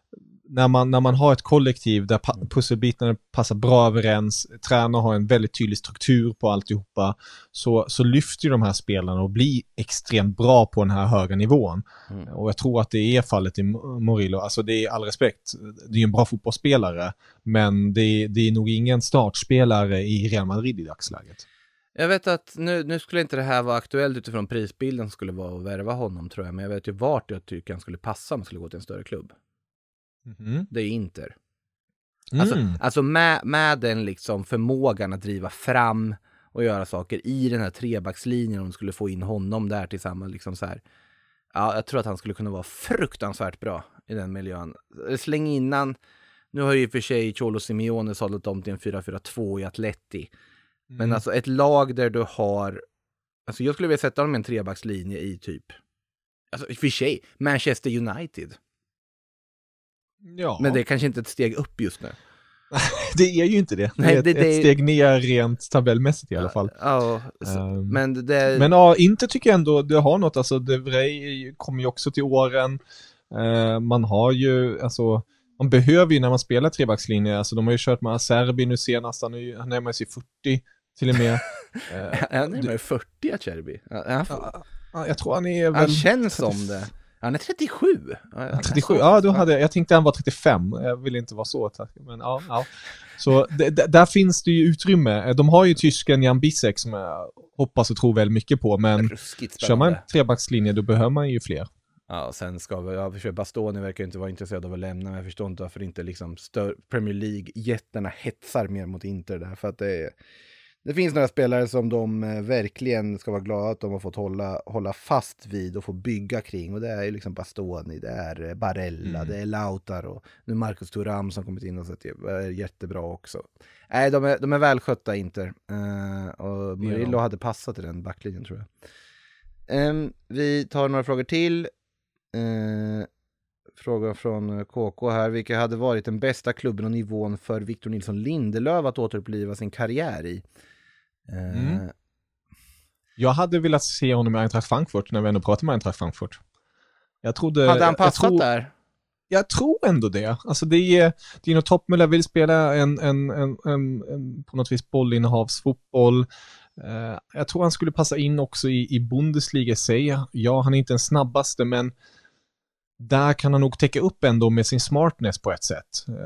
när man, när man har ett kollektiv där pa- pusselbitarna passar bra överens, tränaren har en väldigt tydlig struktur på alltihopa, så, så lyfter ju de här spelarna och blir extremt bra på den här höga nivån. Mm. Och jag tror att det är fallet i Murillo. Alltså det är all respekt. Det är ju en bra fotbollsspelare, men det, det är nog ingen startspelare i Real Madrid i dagsläget. Jag vet att nu, nu skulle inte det här vara aktuellt utifrån prisbilden som skulle vara att värva honom, tror jag. Men jag vet ju vart jag tycker han skulle passa om han skulle gå till en större klubb. Mhm. Det är Inter. Mm. Alltså, alltså med, med den liksom förmågan att driva fram och göra saker i den här trebackslinjen, om de skulle få in honom där tillsammans. Liksom så här. Ja, jag tror att han skulle kunna vara fruktansvärt bra i den miljön. Släng innan, nu har ju i och för sig Cholo Simeone sålt om till en fyra fyra två i Atleti. Men Mm. alltså ett lag där du har, alltså jag skulle vilja sätta dem med en trebackslinje i typ, alltså i och för sig, Manchester United. Ja. Men det är kanske inte ett steg upp just nu. Det är ju inte det. Det Nej, är ett, det- det- ett steg ner rent tabellmässigt i alla fall. Ja, så, Ehm, men det... Men ja, inte tycker jag ändå det har något. Alltså, De Vrij kommer ju också till åren. Eh, man har ju, alltså, man behöver ju när man spelar trebackslinje. Alltså, de har ju kört med Acerbi nu senast. Han är ju, han närmar sig fyrtio till och med. Eh, Han är med fyrtio, Acerbi. Ja, han, ja, ja, jag tror han är väl... han känns som det. Han är trettiosju. Ja, trettiosju, ja då hade jag, jag tänkte han var trettiofem, jag vill inte vara så tack, men ja, ja. Så d- d- där finns det ju utrymme. De har ju tysken Jan Bissek som jag hoppas och tror väldigt mycket på, men Ruskigt kör man spännande. trebackslinje då behöver man ju fler. Ja, och sen ska vi, ja, för Bastoni verkar inte vara intresserad av att lämna, men jag förstår inte varför inte liksom stör, Premier League-jättarna hetsar mer mot Inter där, för att det är, det finns några spelare som de eh, verkligen ska vara glada att de har fått hålla, hålla fast vid och få bygga kring, och det är ju liksom Bastoni, det är eh, Barella, Mm. det är Lautaro, och nu Marcus Thuram som kommit in och sett är jättebra också. Nej, de är, de är välskötta Inter, eh, och Murillo de. hade passat i den backlinjen tror jag. Em, vi tar några frågor till. Eh, fråga från K K här. Vilka hade varit den bästa klubben och nivån för Victor Nilsson Lindelöf att återuppliva sin karriär i? Eh, Mm. Jag hade velat se honom i Eintracht Frankfurt när vi ändå pratade med Eintracht Frankfurt. Jag trodde, hade han passat jag tror, där? Jag tror ändå det. Alltså det är Dino Toppmöller vill spela en, en, en, en, en på något vis bollinnehavsfotboll. Uh, jag tror han skulle passa in också i, i Bundesliga i sig. Ja, han är inte den snabbaste, men där kan han nog täcka upp ändå med sin smartness på ett sätt. Uh,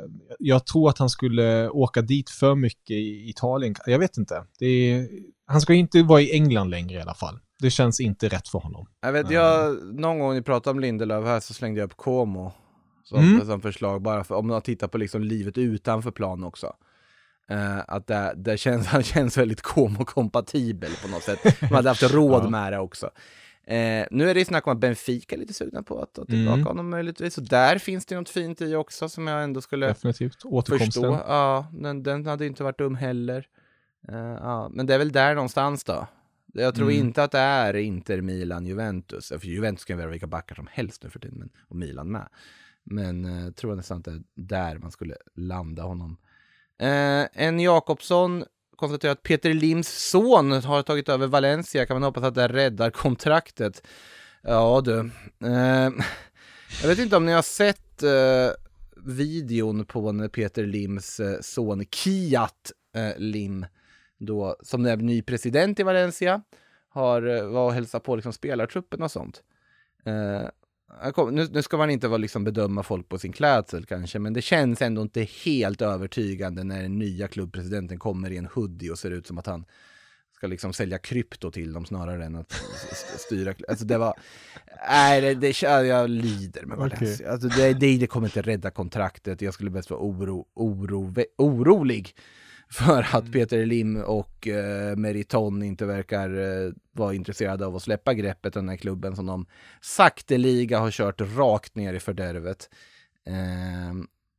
jag tror att han skulle åka dit för mycket i Italien. Jag vet inte. Det är, han ska inte vara i England längre i alla fall. Det känns inte rätt för honom. Jag vet, jag, någon gång ni pratade om Lindelöf här så slängde jag upp Como som, Mm. som förslag. Bara för, om man tittar på liksom livet utanför plan också. Uh, att det, det känns, han känns väldigt Como-kompatibel på något sätt. Man hade haft råd Ja. med det också. Uh, nu är det snack om att Benfica är lite sugna på att ta tillbaka Mm. honom möjligtvis. Så där finns det något fint i också som jag ändå skulle Definitivt. Återkomsten. förstå. Ja, den, den hade inte varit dum heller. Uh, ja, men det är väl där någonstans då. Jag tror Mm. inte att det är Inter, Milan, Juventus. För Juventus kan vara vilka backar som helst nu för tiden, men, och Milan med. Men jag uh, tror nästan att det är där man skulle landa honom. Uh, en Jakobsson konstaterar att Peter Lims son har tagit över Valencia. Kan man hoppas att det räddar kontraktet? Ja du. Uh, jag vet inte om ni har sett uh, videon på när Peter Lims uh, son Kiat uh, Lim då, som är ny president i Valencia, har uh, var och hälsat på liksom spelartruppen och sånt. Uh, Kom, nu, nu ska man inte vara liksom bedöma folk på sin klädsel kanske, men det känns ändå inte helt övertygande när den nya klubbpresidenten kommer i en hoodie och ser ut som att han ska liksom sälja krypto till dem snarare än att styra. Alltså det var, nej det, det jag lider med Valencia. Okay. Alltså det, det, det kommer inte rädda kontraktet. Jag skulle bäst vara oro, oro, orolig för att Peter Lim och eh, Meriton inte verkar eh, vara intresserade av att släppa greppet den här klubben som de sakteliga har kört rakt ner i fördärvet. Eh,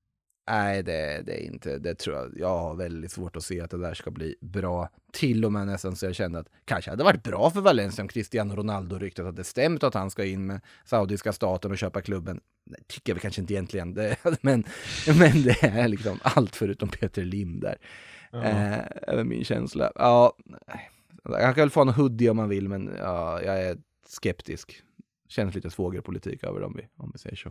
nej, det, det är inte, det tror jag, jag har väldigt svårt att se att det där ska bli bra. Till och med nästan så jag kände att kanske hade varit bra för Valencia om Cristiano Ronaldo ryktet att det stämt att han ska in med saudiska staten och köpa klubben. Det tycker vi kanske inte egentligen, det, men, men det är liksom allt förutom Peter Lim där. Ja. Eh, är min känsla. Ja, han kan väl få en hoodie om man vill, men ja, jag är skeptisk. Känns lite svågerpolitik över dem, om vi säger så.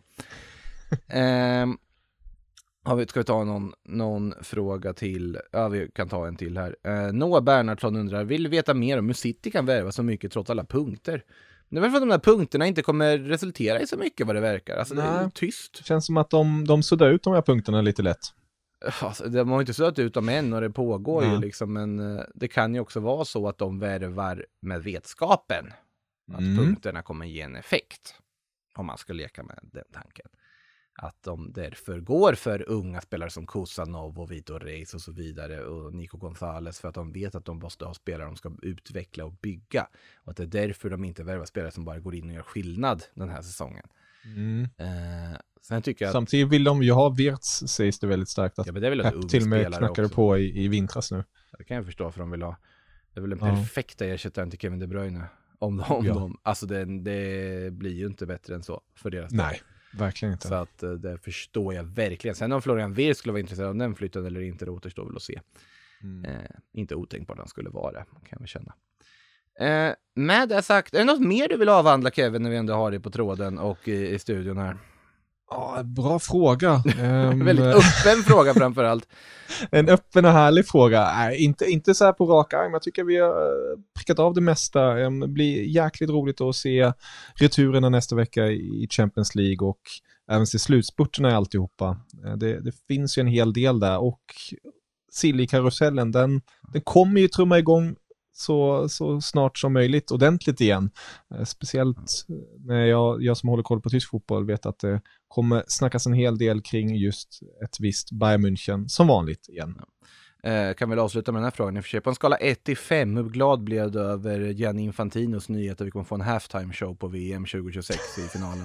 eh, har vi, ska vi ta någon, någon fråga till? Ja, vi kan ta en till här. Eh, Noah Bernhardsson undrar, vill veta mer om hur City kan värva så mycket trots alla punkter? Det är väl för att de där punkterna inte kommer resultera i så mycket vad det verkar. Alltså, det är tyst. Känns som att de, de suddar ut de här punkterna lite lätt. Alltså, de har inte suddat ut dem än och det pågår mm. ju liksom, men uh, det kan ju också vara så att de värvar med vetskapen att mm. punkterna kommer ge en effekt, om man ska leka med den tanken. Att de därför går för unga spelare som Kusanov och Vitor Reis och så vidare och Nico Gonzalez, för att de vet att de måste ha spelare de ska utveckla och bygga, och att det är därför de inte värvar spelare som bara går in och gör skillnad den här säsongen. Mm. Uh, sen tycker jag att... Samtidigt vill de ju ha Wirtz, sägs det väldigt starkt. Att ja, men det är väl en ung till och med knackade också på i, i vintras nu. Det kan jag förstå, för de vill ha. Det är väl en ja. perfekta ersättaren till Kevin De Bruyne. Om de, om ja. de, alltså det, det blir ju inte bättre än så för deras del. Nej, verkligen inte. Så att det förstår jag verkligen. Sen om Florian Wirtz skulle vara intresserad av den flytten eller inte, det återstår väl att se. Mm. Eh, inte otänkbart den skulle vara, kan vi känna. Eh, med det sagt, är det något mer du vill avhandla, Kevin, när vi ändå har dig på tråden och i, i studion här? Ja, bra fråga. um, Väldigt öppen fråga framförallt. En öppen och härlig fråga. Nej, inte, inte så här på raka arm. Jag tycker vi har prickat av det mesta. Det blir jäkligt roligt att se returerna nästa vecka i Champions League och även se slutspurterna i alltihopa. Det, det finns ju en hel del där, och Silly-karusellen, den, den kommer ju trumma igång Så, så snart som möjligt ordentligt igen. Eh, speciellt när jag, jag som håller koll på tysk fotboll vet att det kommer snackas en hel del kring just ett visst Bayern München som vanligt igen. Ja. Eh, kan väl avsluta med den här frågan. För på en skala ett till fem, hur glad blev du över Gianni Infantinos nyhet att vi kommer få en halftime show på V M tjugo tjugosex i finalen?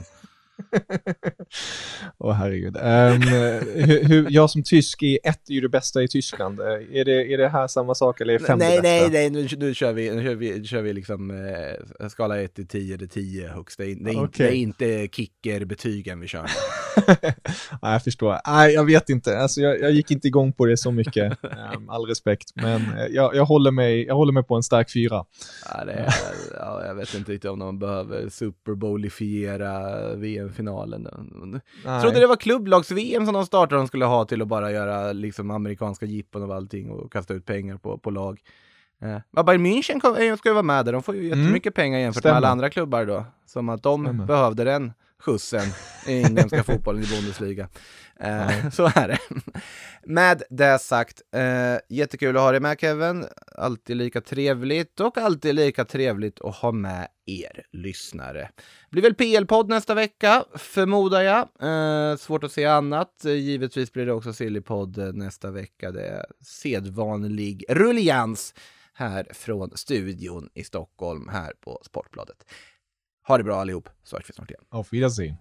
Åh oh, herregud. Um, hur, hur, jag som tysk är ett är ju det bästa i Tyskland. Är det, är det här samma sak eller är fem nej, det bästa? Nej, nej, nu, nu kör vi, nu kör vi, kör vi liksom eh, skala ett till tio, det är tio högst. Det är, det är, okay. inte, det är inte kickerbetygen vi kör. Nej, jag förstår. Nej, jag vet inte. Alltså, jag, jag gick inte igång på det så mycket. Um, all respekt. Men jag, jag, håller mig, jag håller mig på en stark fyra. Ja, det är, ja, jag vet inte riktigt om de behöver Super Bowlifiera V M-finalen. Jag trodde det var klubblags-V M som de startade de skulle ha till att bara göra liksom amerikanska jippon och allting och kasta ut pengar på, på lag. Eh, Bayern München kom, ska ju vara med där. De får ju jättemycket mm. pengar jämfört Stämmer. med alla andra klubbar då. Som att de Stämmer. behövde den skjutsen i inhemska fotbollen i Bundesliga. Eh, så är det. Med det sagt, eh, jättekul att ha dig med, Kevin. Alltid lika trevligt och alltid lika trevligt att ha med er lyssnare. Det blir väl P L-podd nästa vecka, förmodar jag. Eh, svårt att se annat. Eh, givetvis blir det också Sillypodd nästa vecka. Det är sedvanlig rullians här från studion i Stockholm här på Sportbladet. Ha det bra allihop, så hörs vi snart igen. Auf Wiedersehen.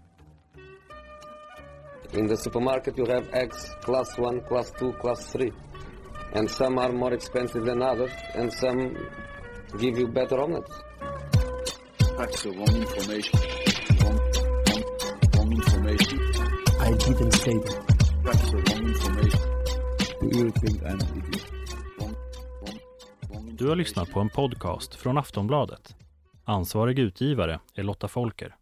In the supermarket you have eggs class one, class two, class three. And some are more expensive than others, and some give you better omelets. That's the wrong information. Wrong, wrong, wrong information. I didn't say that. That's the wrong information. You think I'm an idiot. Wrong, wrong, wrong Du har lyssnat på en podcast från Aftonbladet. Ansvarig utgivare är Lotta Folker.